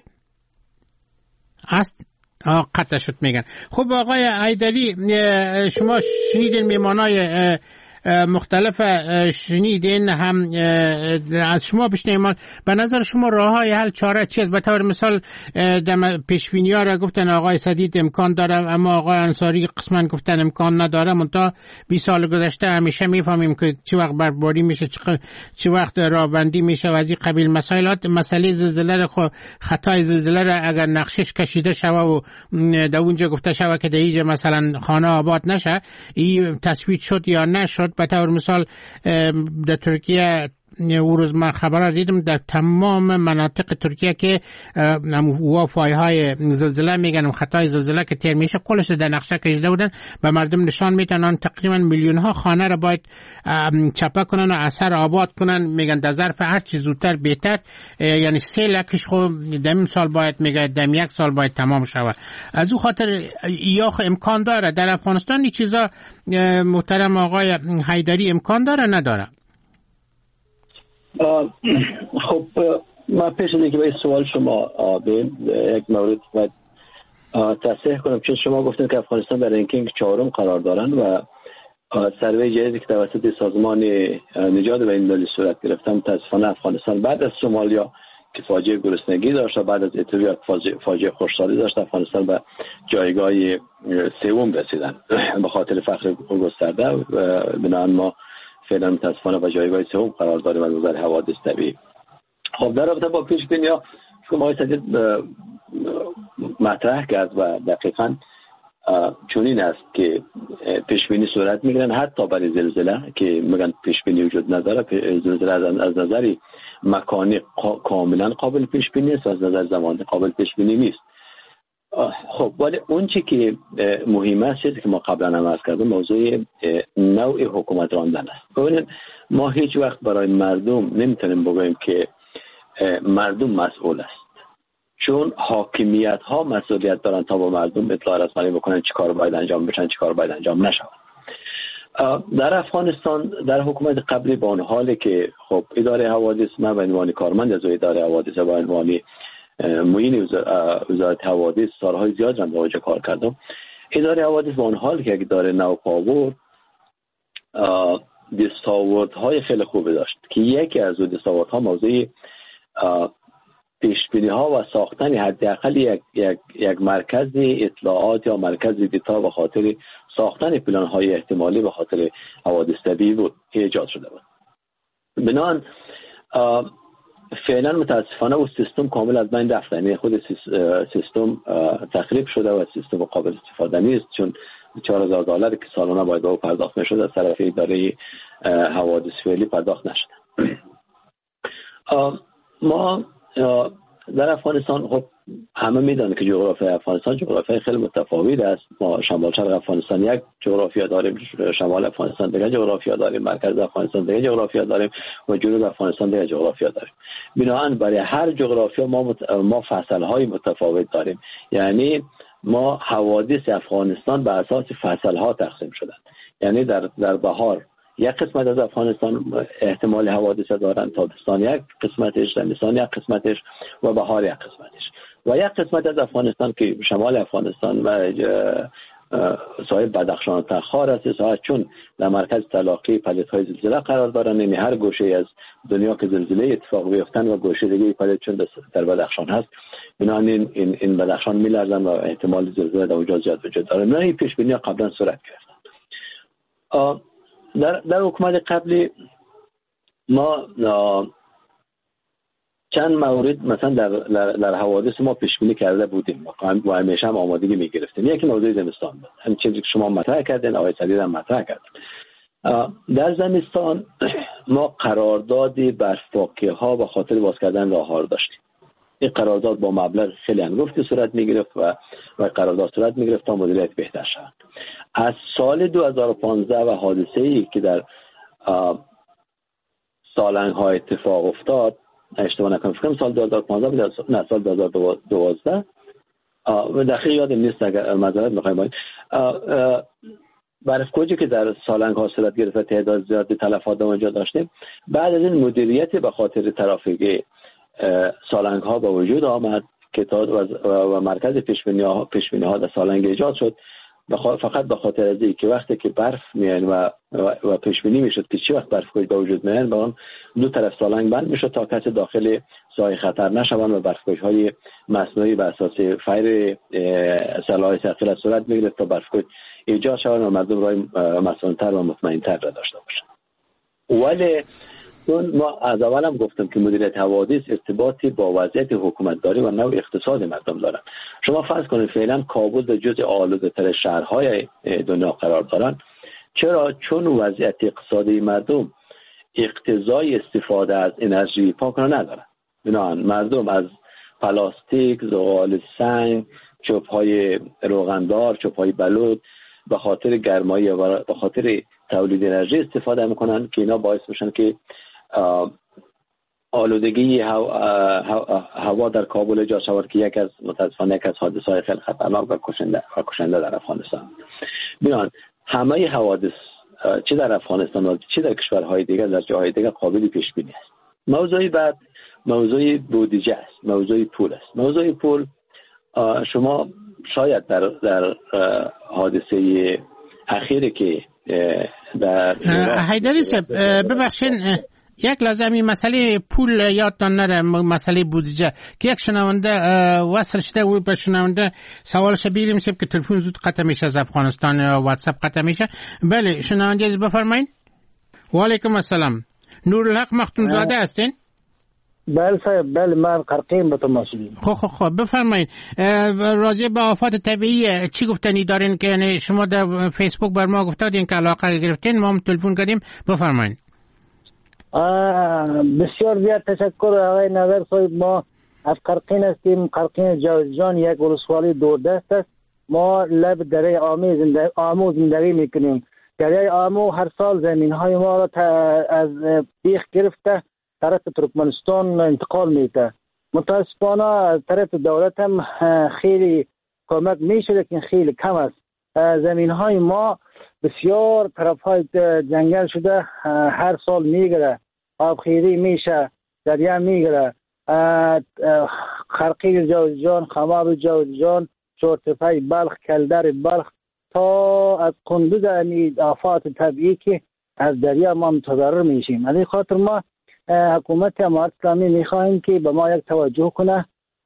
است قطع شد میگن. خب آقای حیدری، شما شنیدین میمانای مختلف شنیدین، هم از شما بشنیم. به نظر شما راه های حل چاره چی است؟ به طور مثال پیشبینی ها را گفتن آقای سدید امکان داره، اما آقای انصاری قسماً گفتن امکان نداره. منتها بیست سال گذشته همیشه میفهمیم که چه وقت برباری میشه، چه وقت راهبندی میشه و از این قبیل مسائلات. مسئله زلزله را خو خطای زلزله را اگر نقشش کشیده شوه و در اونجا گفته شوه که در اینجا مثلا خانه آباد نشه، این تصویب شد یا نشد. به طور مثال در ترکیه او روز من خبر دیدم در تمام مناطق ترکیه که وافای های زلزله میگن، خطای زلزله که تیر میشه کلش در نقشه کشیده بودن، به مردم نشان میدن تقریبا میلیون ها خانه را باید چپه کنن و اثر آباد کنن. میگن در ظرف هر چی زودتر بهتر، یعنی سه لکش خود دم سال باید، میگه دم یک سال باید تمام شود. از او خاطر یا امکان داره در افغانستان این چیزا محترم آقای حیدری امکان داره نداره؟ خب من پیش از اینکه به این سوال شما بیم یک مورد باید تصحیح کنم، چون شما گفتید که افغانستان در رنکینگ چهارم قرار دارند و سروی جدیدی که توسط سازمان نژاد بین‌المللی صورت گرفت، متاسفانه افغانستان بعد از سومالیا که فاجعه گرسنگی داشت و بعد از اتیوپیا فاجعه خشکسالی داشت، افغانستان به جایگاه سوم رسیدن به خاطر فقر گسترده و بنابراین ما فعلا متاسفانه به جایگاه سوم قرار داریم از نظر حوادث طبیعی. خب در رابطه با پیش بینی ها شما آقای سدید مطرح کرد و دقیقاً چنین است که پیش بینی صورت میگیرن حتی برای زلزله که میگن پیش بینی وجود نداره. زلزله از نظر مکانی کاملا قابل پیش بینی است و از نظر زمانی قابل پیش بینی نیست. خب ولی اون چی که مهم است چیزی که ما قبلا هم عرض کردیم موضوع نوع حکومت راندن است. ببینید ما هیچ وقت برای مردم نمیتونیم بگوییم که مردم مسئول است، چون حاکمیت ها مسئولیت دارن تا با مردم اطلاع رسانی بکنن چی کار باید انجام بشن چی کار باید انجام نشود. در افغانستان در حکومت قبلی با اون حالی که خب اداره حوادث، من به عنوان کارمند از اداره حوادث و به عنوان معین وزارت حوادث سالهای زیاد هم باید کار کردم، اداره حوادث با اون حال که اداره نوپاور دستاوردهای خیلی خوبی داشت که یکی از دستاوردها موضوع پیشبینی ها و ساختن حداقل یک یک یک مرکز اطلاعات یا مرکز دیتا به خاطر ساختن پلان های احتمالی به خاطر حوادث طبیعی بود که ایجاد شده بود. بنابراین فعلا متاسفانه او سیستم کامل از بین رفته، یعنی خود سیستم تخریب شده و سیستم قابل استفاده نیست، چون چهار هزار دلار که سالانه باید به او پرداخت میشد از طرف اداره حوادث فعلی پرداخت نشده. ما در افغانستان خب همه میدونن که جغرافیای افغانستان جغرافیای خیلی متفاوت است. ما شمال شرق افغانستان یک جغرافیا داریم، شمال افغانستان دیگه جغرافیا داریم، مرکز افغانستان دیگه جغرافیا داریم و جنوب افغانستان دیگه جغرافیا داریم. بنابراین برای هر جغرافیا ما مت... ما فصل‌های متفاوت داریم، یعنی ما حوادث افغانستان بر اساس فصل‌ها تقسیم شدن. یعنی در در بهار یک قسمت از افغانستان احتمال حوادث دارن، تابستان یک قسمتش، زمستان یک قسمتش و بهار یک قسمتش. و یک قسمت از افغانستان که شمال افغانستان و ساحل بدخشان و تخار است، ساحل چون در مرکز تلاقی پلیدهای زلزله قرار دارن، یعنی هر گوشه از دنیا که زلزله اتفاق بیفتن و گوشه دیگه پلید چون در بدخشان هست، بنابراین این این بدخشان میلرزن و احتمال زلزله در اونجا زیاد وجود داره. نه این پیش بینی قبلا صورت گرفت. در در حکومت قبلی ما چند مورد مثلا در در, در حوادث ما پیش بینی کرده بودیم و همیشه هم آمادگی میگرفتیم. یکی موضوع زمستان بود، همین چیزی که شما مطرح کردین، آقای سدید هم مطرح کرد. در زمستان ما قراردادی برفاکی ها به خاطر باز کردن راه‌ها داشتیم. این قرارداد با مبلغ خیلی انگفتی صورت میگرفت و و قرارداد صورت میگرفت تا مدیریت بهتر شود. از سال دو هزار و پانزده و حادثه‌ای که در سالنگ ها اتفاق افتاد، اشتباه نکنم فکر کنم سال دو هزار و پانزده بود، نه سال دو هزار و دوازده، و دقیق یادم نیست اگر معذرت می‌خوایم. برف‌کوچی که در سالنگ ها صورت گرفت، تعداد زیادی تلفات اونجا داشتیم. بعد از این مدیریت به خاطر ترافیک سالنگ ها به وجود آمد که تا و مرکز پیشبینی ها پیشبینی ها در سالنگ ایجاد شد، فقط به خاطر از اینکه وقتی که برف میاد و و پیشبینی میشد که چی وقت برف‌کوچ به وجود میاد، با اون دو طرف سالنگ بند میشد تا کسی داخل ساحه خطر نشوند و برف‌کوچ های مصنوعی بر اساس فیر سلاح ثقیل صورت میگرفت تا برف‌کوچ ایجاد شوند و مردم راه مسئول‌تر و مطمئن‌تر را داشته باشند. ولی چون ما از اول هم گفتم که مدیریت حوادث ارتباطی با وضعیت حکومتداری و نوع اقتصاد مردم دارن. شما فرض کنید فعلا کابل در جزء آلوده‌تر شهرهای دنیا قرار دارن. چرا؟ چون وضعیت اقتصادی مردم اقتضای استفاده از انرژی پاک را ندارن. بنابراین مردم از پلاستیک، زغال سنگ، چوب‌های روغندار، چوب‌های بلوط به خاطر گرمایی و به خاطر تولید انرژی استفاده میکنن که اینا باعث میشن که آلودگی هوا در کابل ایجاد شود که یک از متاسفانه یک از حادثه‌های خیلی خطرناک و کشنده و کشنده در افغانستان. ببین همه حوادث چه در افغانستان و چه در کشورهای دیگر در جاهای دیگر قابل پیش بینی است. موضوع بعد موضوع بودجه است، موضوع پول است. موضوع پول شما شاید در در حادثه اخیری که در حیدری صاحب ببخشید یک لازمی مسئله پول یادتان نره، مسئله بودجه که یک شنونده وصل شده و به شنونده سوالش بیریم سیب که تلفن زود قطع میشه از افغانستان، واتساپ قطع میشه. بله شنونده از بفرمایید. و علیکم السلام. نورالحق مختوم زاده هستین؟ بله صاحب، بله من قرقین به تماشایی. خب خب خب بفرمایید راجع به آفات طبیعی چی گفتنی دارین که شما در فیسبوک بر ما گفتادین که علاقه گرفتین، ما هم تلفن کردیم، بفرمایید. بسیار زیاد تشکر آقای نظر صاحب. ما از قرقین هستیم. قرقین جاوزجان یک ولسوالی دوردست است. ما لب دره آمو زندگی, آمو زندگی میکنیم. دره آمو هر سال زمین های ما را از بیخ گرفته طرف ترکمنستان انتقال میده. متاسفانه از طرف دولت هم خیلی کمک میشه لیکن خیلی کم است. زمین های ما بسیار طرف های جنگل شده، هر سال میگره، آبخیری میشه، دریا میگره. خرقی جاوزجان، خماب جاوزجان، چورتپای بلخ، کلدر بلخ تا از قندوز امید آفات طبیعی که از دریا ما متضرر میشیم. از این خاطر ما حکومت امارات اسلامی میخواهیم که به ما یک توجه کنه،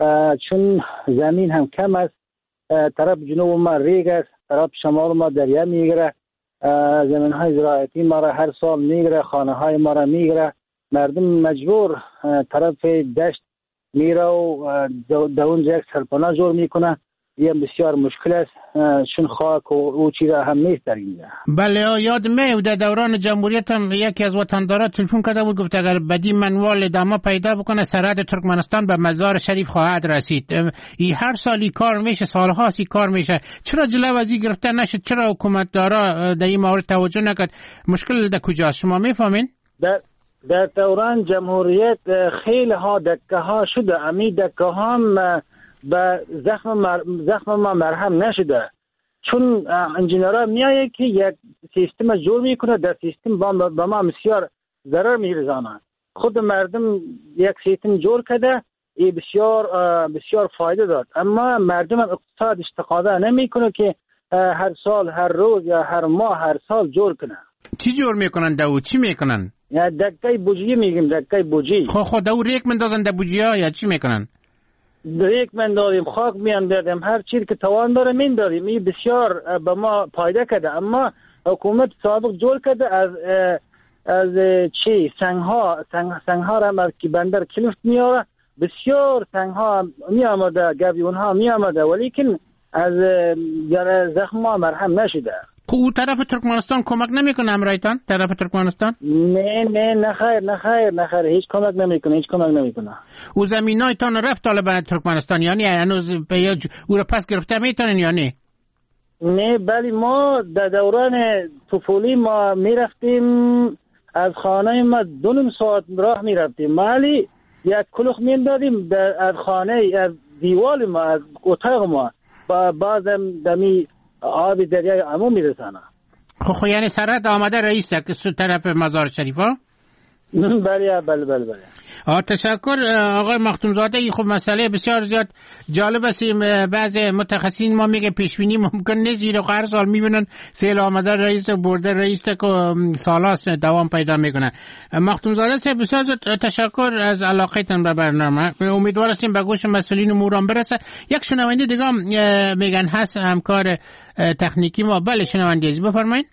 چون زمین هم کم است. طرف جنوب ما ریگ است، طرف شمال ما دریا میگیره، زمین های زراعتی ما را هر سال میگیره، خانه های ما را میگیره. مردم مجبور طرف دشت میره و در اونجا یک سرپناه جور میکنه. یه بسیار مشکل است، چون خاک و او چیزا هم نیست در اینجا. بله، یاد می در دوران جمهوریت هم یکی از وطندارا تلفن کرده بود، گفت اگر بدی منوال ادامه پیدا بکنه سرحد ترکمنستان به مزار شریف خواهد رسید. ای هر سالی کار میشه، سالهاست این کار میشه، چرا جلو از این گرفته نشد؟ چرا حکومت دارا در این مورد توجه نکرد؟ مشکل در کجاست شما میفهمین؟ در در دوران جمهوریت خیلی ها دکه ها شده، امی دکه ها هم به زخم مر... زخم ما مرهم نشده، چون انجینرها میایه که یک سیستم جور میکنه، در سیستم با ما بسیار ضرر میرسانه. خود مردم یک سیستم جور کرده، ای بسیار بسیار فایده داد، اما مردم اقتصادش تقاضا نمیکنه که هر سال هر روز یا هر ماه هر سال جور کنه. چی جور میکنن داو؟ چی میکنن؟ یا دکه بوجی میگیم، دکه بوجی. خب خود داو ریک مندازن در بوجی ها یا چی میکنن؟ ریک من داریم، خاک میان دادیم، هر چیز که توان داره مین داریم. این بسیار به ما پایده کرده، اما حکومت سابق جور کرده از از چی سنگ ها سنگ, سنگ ها را که بندر کلیفت میاره، بسیار سنگ ها می آمده، گویون ها می آمده، ولیکن از زخم ها مرهم نشده. او طرف ترکمنستان کمک نمیکنه امرایتان؟ طرف ترکمنستان؟ نه نه نخیر نخیر نخیر هیچ کمک نمیکنه، هیچ کمک نمیکنه. او زمینایتان رفت طالب ترکمنستان یعنی هنوز پیاج او را پس گرفته میتونن یا نه؟ نه بلی، ما در دوران طفولی ما میرفتیم از خانه ما دو نیم ساعت راه میرفتیم، مالی یک کلوخ میندادیم از خانه، از دیوال ما، از اتاق ما، با بعضم دمی آب دریای عمو میرسانه. خب خو یعنی سرحد آمده رئیس که سو طرف مزار شریف ها؟ بله بله بله بله. آه تشکر آقای مختومزاده. این خب مسئله بسیار زیاد جالب است. بعض متخصصین ما میگه پیش بینی ممکن نیست، زیرا هر سال میبینن سیل آمده رئیس برده رئیس که سالاست دوام پیدا میکنه. مختومزاده سه بسیار تشکر از علاقتون به برنامه. امیدوار هستیم به گوش مسئولین اموران برسه. یک شنونده دیگه میگن هست همکار تکنیکی ما. بله شنونده عزیز بفرمایید.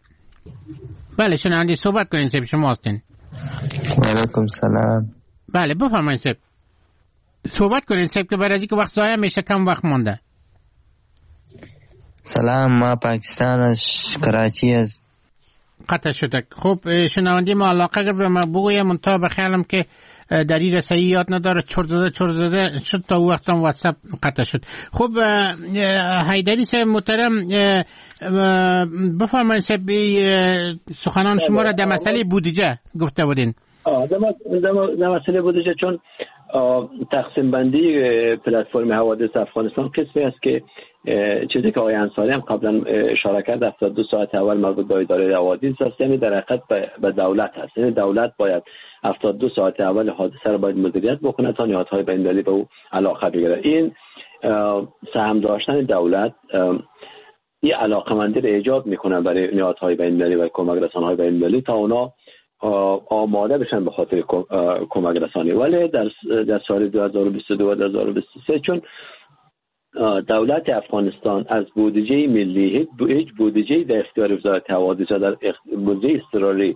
بله شنونده صحبت کنین سه شما هستین. علیکم سلام. بله بفرمایید سب صحبت کنید سب که برای که وقت ضایع میشه، کم وقت مونده. سلام، ما پاکستان از کراچی از قطع شده. خب شنوندی ما علاقه گرفت و ما بگویم منطقه بخیالم که در این رسایی یاد نداره، چرد زده چرد زده شد تا وقت هم واتساپ قطع شد. خب حیدری صاحب محترم بفرمایید سب سخنان شما را در مسئله بودجه گفته بودین. در مسئله بودجه، چون تقسیم بندی پلتفرم حوادث افغانستان قسمی است که چیزی که آقای انصاری هم قبلا اشاره کرد هفتاد و دو ساعت اول مربوط به اداره حوادث است، یعنی در حقیقت به دولت هست. یعنی دولت باید هفتاد و دو ساعت اول حادثه را باید مدیریت بکنه تا نهادهای بین‌المللی به او علاقه بگیره. این سهم داشتن دولت این علاقه‌مندی را ایجاد میکنه برای نهادهای بین‌المللی و کمک رسانه‌های بین‌المللی تا اونا آماده بشن به خاطر کمک رسانی. ولی در در سال دو هزار و بیست و دو و دو هزار و بیست و سه چون دولت افغانستان از بودجه ملی هیچ بودجه در اختیار وزارت حوادث در بودجه اضطراری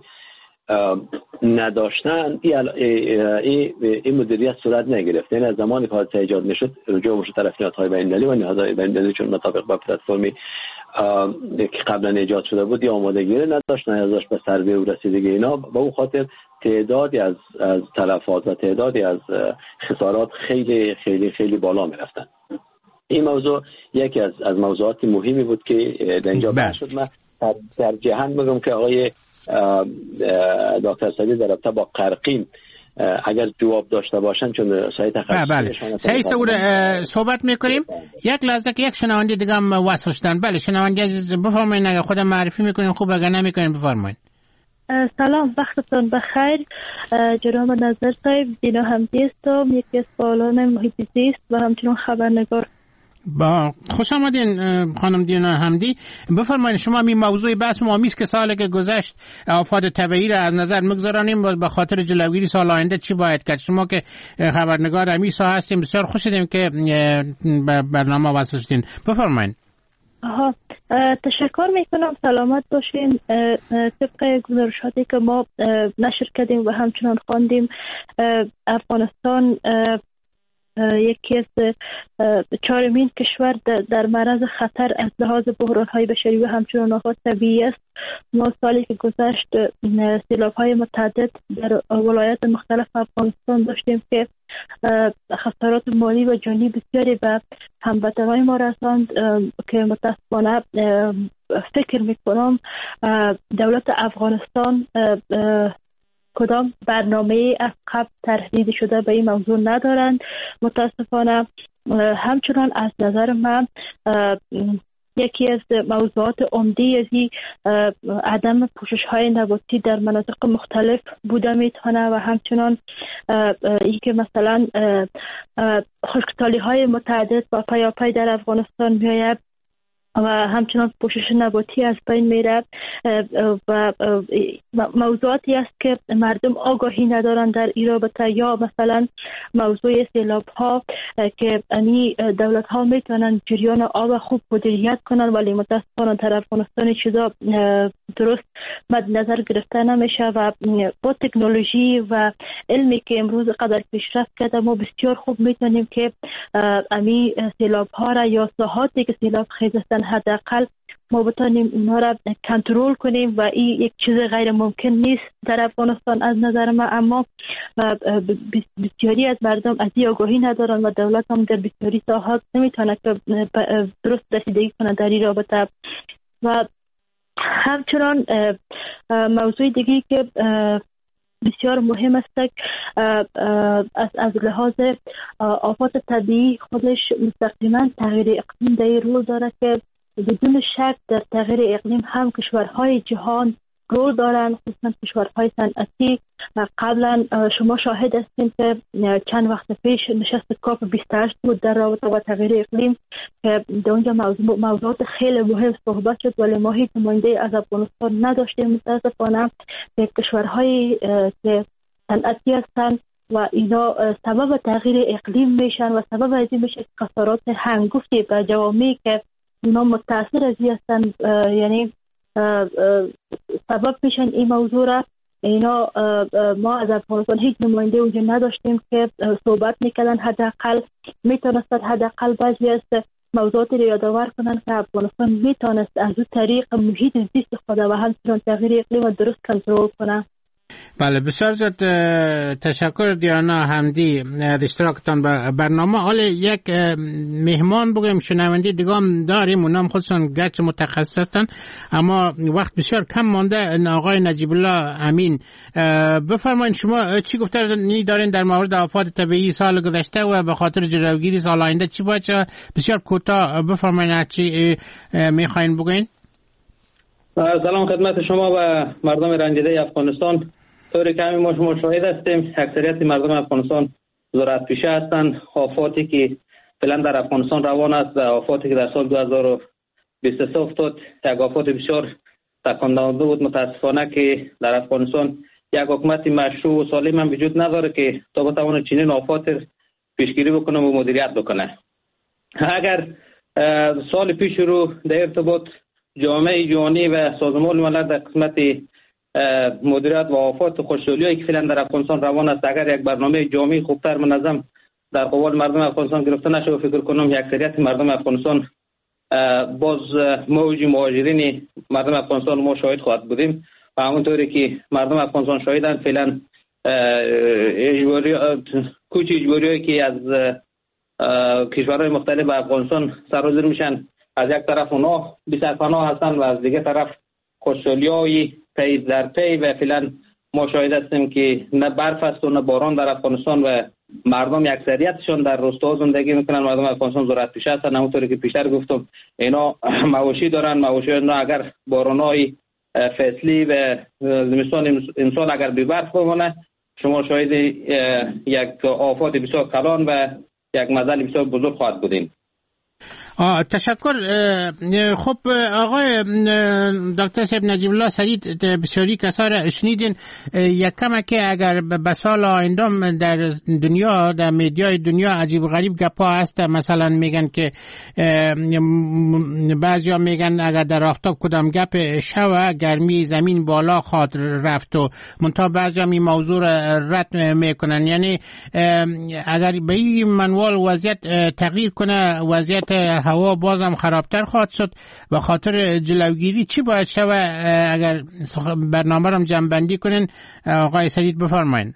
نداشتن، این این مدیریت صورت نگرفت. یعنی از زمانی که حادثه ایجاد میشد رجوع میشد طرف نهادهای بین‌المللی و نهادهای بین‌المللی چون مطابق با پلتفرمی که قبلا ایجاد شده بود یا آمادگی نداشت، نه ازش به سروی و رسیدگی اینا، به اون خاطر تعدادی از از تلفات و تعدادی از خسارات خیلی خیلی خیلی بالا میرفتن. این موضوع یکی از از موضوعات مهمی بود که در اینجا بحث شد. من در جهان میگم که آقای دکتر سعید در رابطه با قرقین اگر جواب داشته باشن، چون سایت تخصصیشون سعید او صحبت میکنیم. یک لحظه که یک شنونده دیگه هم وصل شدن. بله شنونده عزیز بفرمایید، اگر خودم معرفی میکنین خوب، اگر نمیکنین بفرمایید. سلام، وقتتون بخیر. جناب نظر صاحب، دینا همتی هستم، یکی از فعالان محیط زیست و همچنین خبرنگار. با خوش آمدین خانم دینا حمدی. بفرمایید شما می موضوع بحث ما میست که سالی که گذشت آفات طبیعی را از نظر میگذارانیم و به خاطر جلوگیری سال آینده چی باید کرد. شما که خبرنگار امیسا هستیم بسیار خوش شدیم که به برنامه وصل شدین. بفرمایید. آها تشکر میکنم، سلامت باشین. طبق گزارشاتی که ما نشر کردیم و همچنان خواندیم، افغانستان یکی از چهارمین کشور در معرض خطر از لحاظ بحران‌های بشری و همچنان آفات طبیعی است. ما سالی که گذشت سیلاب‌های متعدد در ولایات مختلف افغانستان داشتیم که خسارات مالی و جانی بسیاری به هموطنان ما رساند که متاسفانه فکر میکنم دولت افغانستان کدام برنامه از قبل طرح شده به این موضوع ندارند. متاسفانه همچنان از نظر من یکی از موضوعات عمده از این عدم پوشش های نباتی در مناطق مختلف بوده میتونه و همچنان این که مثلا خشکسالی های متعدد با پیاپی در افغانستان میآید و همچنان پوشش نباتی از بین میره و موضوعاتی است که مردم آگاهی ندارند در این رابطه، یا مثلا موضوع سیلاب ها که امی دولت ها میتونن جریان آب خوب مدیریت کنن ولی متاسفانه در افغانستان چیزا درست مد نظر گرفته نمیشه و با تکنولوژی و علمی که امروز قدر پیشرفت کرده ما بسیار خوب میتونیم که امی سیلاب ها را یا ساحاتی که سیلاب خیز هستن حداقل ما بتانیم اونها را کنترل کنیم و این یک چیز غیر ممکن نیست در افغانستان از نظر ما، اما بسیاری از مردم از این آگاهی ندارن و دولت هم در بسیاری ساحات نمیتونه که درست رسیدگی کنه در این رابطه. و همچنان موضوع دیگه که بسیار مهم است از از لحاظ آفات طبیعی خودش مستقیما تغییر اقلیم در رول داره که بدون شک در تغییر اقلیم هم کشورهای جهان رول دارند، خصوصا کشورهای صنعتی. قبلا شما شاهد هستین که چند وقت پیش نشست کاپ بیست و هشت بود در رابطه با تغییر اقلیم که در اونجا موضوع موضوعات خیلی مهم صحبت شد ولی ما هیچ نماینده از افغانستان نداشتیم متاسفانه. کشورهای که صنعتی هستند و اینا سبب تغییر اقلیم میشن و سبب از این میشه خسارات هنگفتی به جوامعی که اونا متاثر از این هستن، یعنی سبب میشن این موضوع را. اینا ما از افغانستان هیچ نماینده اونجا نداشتیم که صحبت میکردن، حداقل میتونست حداقل بعضی از موضوعاتی رو یادآور کنن که افغانستان میتونست از اون طریق محیط زیست خود و همچنان تغییر اقلیم درست کنترل کنه. بله بسیار زیاد تشکر دیانا حمدی از اشتراکتان به برنامه. حالا یک مهمان بگیم شنونده دیگه هم داریم، اونام خودشون گرچه متخصص هستن اما وقت بسیار کم مانده. آقای نجیب الله امین بفرمایید شما چی گفته دارین در مورد آفات طبیعی سال گذشته و به خاطر جلوگیری سال آینده چی باید؟ بسیار کوتاه بفرمایید چی میخواین بگین. سلام خدمت شما و مردم رنجیده افغانستان. طوری که همین ما شما شاهد هستیم اکثریت مردم افغانستان ذرت پیشه هستند. آفاتی که فعلا در افغانستان روان است و آفاتی که در سال دو هزار و بیست و سه افتاد یک آفات بسیار تکان دهنده بود. متاسفانه که در افغانستان یک حکومت مشروع و سالم هم وجود نداره که تا بتواند چنین آفات پیشگیری بکنه و مدیریت بکنه. اگر سال پیش رو در ارتباط جامعه جهانی و سازمان ملل در قسمت مدیریت و آفات خشکسالی‌هایی که فعلا در افغانستان روان است اگر یک برنامه جامعی خوبتر منظم در قبال مردم افغانستان گرفته نشه و فکر کنم یک اکثریت مردم افغانستان باز موج مهاجرین مردم افغانستان ما شاهد خواهد بودیم و همونطوری که مردم افغانستان شاهدن فعلا اجباری کوچ اجباری‌هایی که از کشورهای مختلف به افغانستان سرازیر میشن، از یک طرف اونا بی سرپناه هستند و از دیگه طرف خشکسالی‌های پی در پی و فعلا ما شاهد هستیم که نه برف است و نه باران در افغانستان و مردم اکثریتشون در روستاها زندگی میکنن. مردم افغانستان ذرت پیشه هستند، همونطوری که پیشتر گفتم اینا مواشی دارن. مواشی اینا اگر باران‌های فصلی و زمستان امسال اگر بی برف بمونه شما شاهد یک آفات بسیار کلان و یک مزل بسیار بزرگ خواهد بودیم. آه تشکر. خب آقای دکتر صاحب نجیب الله سعید، بسیاری کسا را شنیدین. یک کمه که اگر به سال آینده در دنیا، در میدیای دنیا عجیب غریب گپا هست، مثلا میگن که بعضیا میگن اگر در آفتاب کدام گپ شوه گرمی زمین بالا خواد رفت و منتها بعضیا می موضوع رد میکنن. یعنی اگر به این منوال وضعیت تغییر کنه وضعیت هوا بازم خرابتر خواهد شد. و خاطر جلوگیری چی باید شوه؟ اگر برنامه را جمع بندی کنین آقای سدید بفرمایین.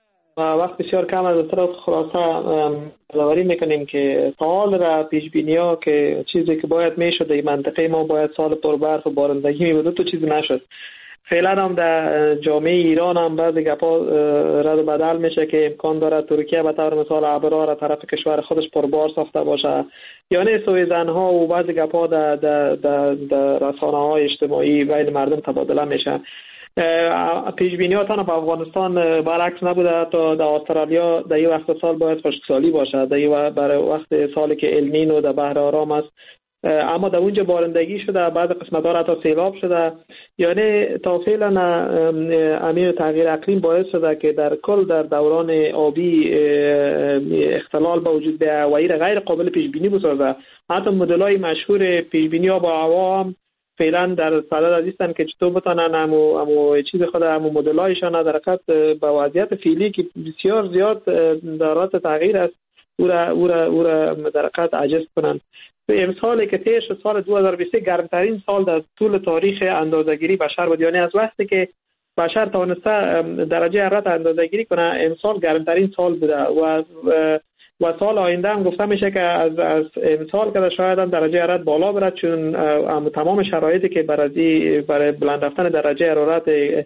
وقت بسیار کم از طرف خلاصه یادآوری میکنیم که سال را پیش بینی ها که چیزی که باید میشد در منطقه ما باید سال پربرف و بارندگی میبود تو چیزی نشد. فعلا هم در جامعه ایران هم بعضی گپا رد و بدل میشه که امکان داره ترکیه به طور مثال ابرها را طرف کشور خودش پربار ساخته باشه، یعنی سویزن ها و بعضی گپا در در رسانه های اجتماعی بین مردم تبادله میشه. پیش بینی ها تنها به افغانستان برعکس نبوده. تا در استرالیا در این وقت سال باید خشکسالی باشه، در این وقت سالی که النینو در بحر آرام است، اما در اونجا بارندگی شده، بعض قسمت ها تا سیلاب شده. یعنی تا فعلا امیر تغییر اقلیم باعث شده که در کل در دوران آبی اختلال با وجود بیاید و این غیر قابل پیش بینی بسازه. حتی مدل های مشهور پیش بینی ها با هوا هم فعلا در صدد هستند که چطور بتونن همو همو چیز خود همو مدل هایشان در حقیقت با وضعیت فعلی که بسیار زیاد دارات تغییر است او را او را او را در حقیقت عجز کنند. امسالی که تیر شد سال دو هزار و بیست و سه گرمترین سال در طول تاریخ اندازه‌گیری بشر بود. یعنی از وقتی که بشر توانسته درجه حرارت اندازه‌گیری کنه امسال گرمترین سال بوده و و سال آینده هم گفته میشه که از از امسال که شاید هم درجه حرارت بالا برد، چون تمام شرایطی که برای برای بلند رفتن درجه حرارت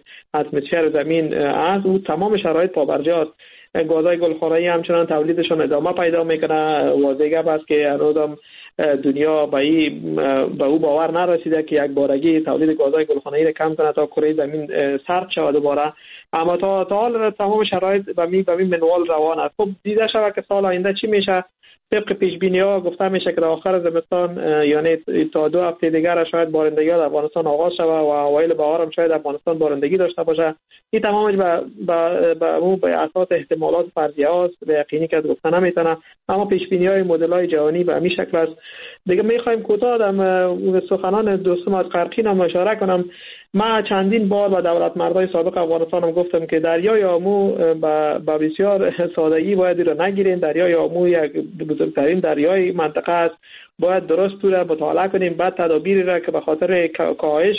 اتمسفر زمین از او تمام شرایط پابرجاست. گازهای گلخانه‌ای همچنان تولیدشون ادامه پیدا میکنه. واضحه است که هنوزم دنیا به این به او باور نرسیده که یک بارگی تولید گازهای گلخانه‌ای را کم کنه تا کره زمین سرد شود دوباره. اما تا تا حال تمام شرایط به می به می منوال روان است. خب دیده شود که سال آینده چی میشه. طبق پیش بینی ها گفته میشه که در آخر زمستان یعنی تا دو هفته دیگر شاید بارندگی در افغانستان آغاز شود و اوایل بهار هم شاید افغانستان بارندگی داشته باشه. این تمامش به به به اون به اساس احتمالات فرضیه است، به یقینی که گفته نمیتونه. اما پیش بینی های مدل های جهانی به همین شکل است. دیگه میخوایم کوتاه در سخنان دوستم از قرقین هم اشاره کنم. ما چندین بار با دولت مردای سابق افغانستان هم گفتم که دریای آمو با بسیار سادگی باید رو نگیریم. دریای آمو یک بزرگترین دریای منطقه است، باید درست تو را مطالعه کنیم، بعد تدابیری را که به خاطر کاهش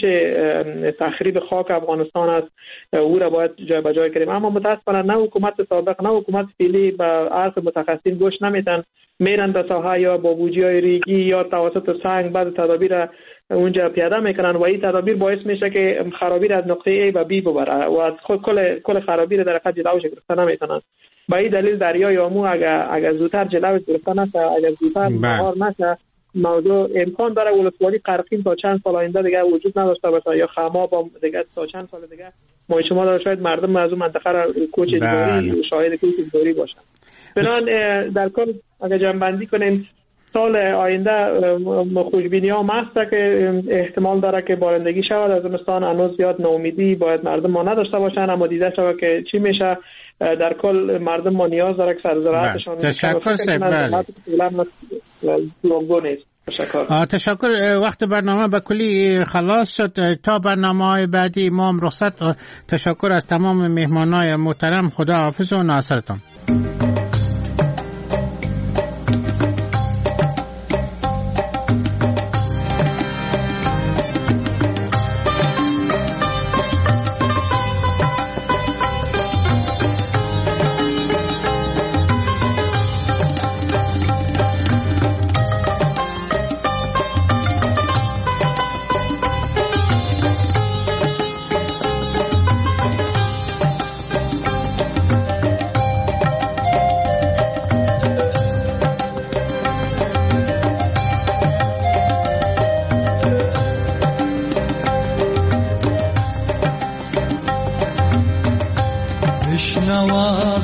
تخریب خاک افغانستان است او را باید جای به جای کنیم. اما متاسفانه نه حکومت سابق نه حکومت فعلی به عرض متخصصین گوش نمیدن، میرن به ساحه یا با بوجی‌های ریگی یا توسط سنگ بعد تدابیر اونجا پیاده میکنن و این تدابیر باعث میشه که خرابی از نقطه A به B ببره و خود کل کل خرابی در حد جلوش گرفته نمیتونن. به این دلیل دریای آمو اگر اگر زودتر جلوش گرفته نشه، اگر زودتر مهار نشه، موضوع امکان داره ولسوالی قرقین تا چند سال آینده دیگه وجود نداشته باشه یا خماب هم دیگه تا چند سال دیگه ما شما داره شاید مردم از اون منطقه را کوچ اجباری شاهد کوچ اجباری باشن. بنان در کل اگر جمع‌بندی کنیم سال آینده خوشبینی ها محض که احتمال داره که بارندگی شود از زمستان. هنوز زیاد ناامیدی باید مردم ما نداشته باشن، اما دیده شود که چی میشه. در کل مردم ما نیاز داره که سرزراعتشان تشکر سیبل تشکر تشکر. وقت برنامه به کلی خلاص شد. تا برنامه های بعدی ما هم رخصت. تشکر از تمام مهمانای محترم. خدا حافظ و ناصرتان.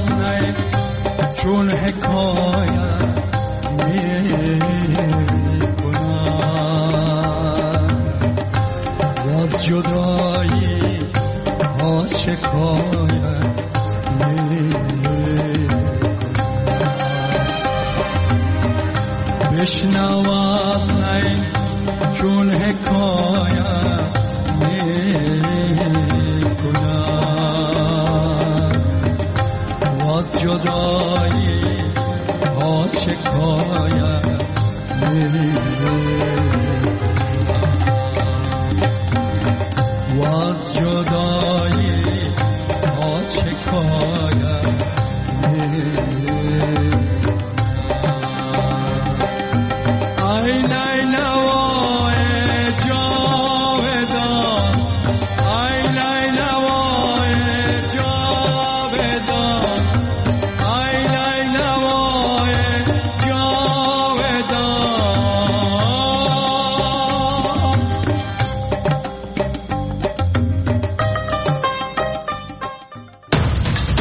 چون حکایت جدایی ها شکایت بشنوم این چون حکایت میکنم و جدایی ها شکایت و از جدایی ها شکایت ای نینوای جاودان ای نینوای جاودان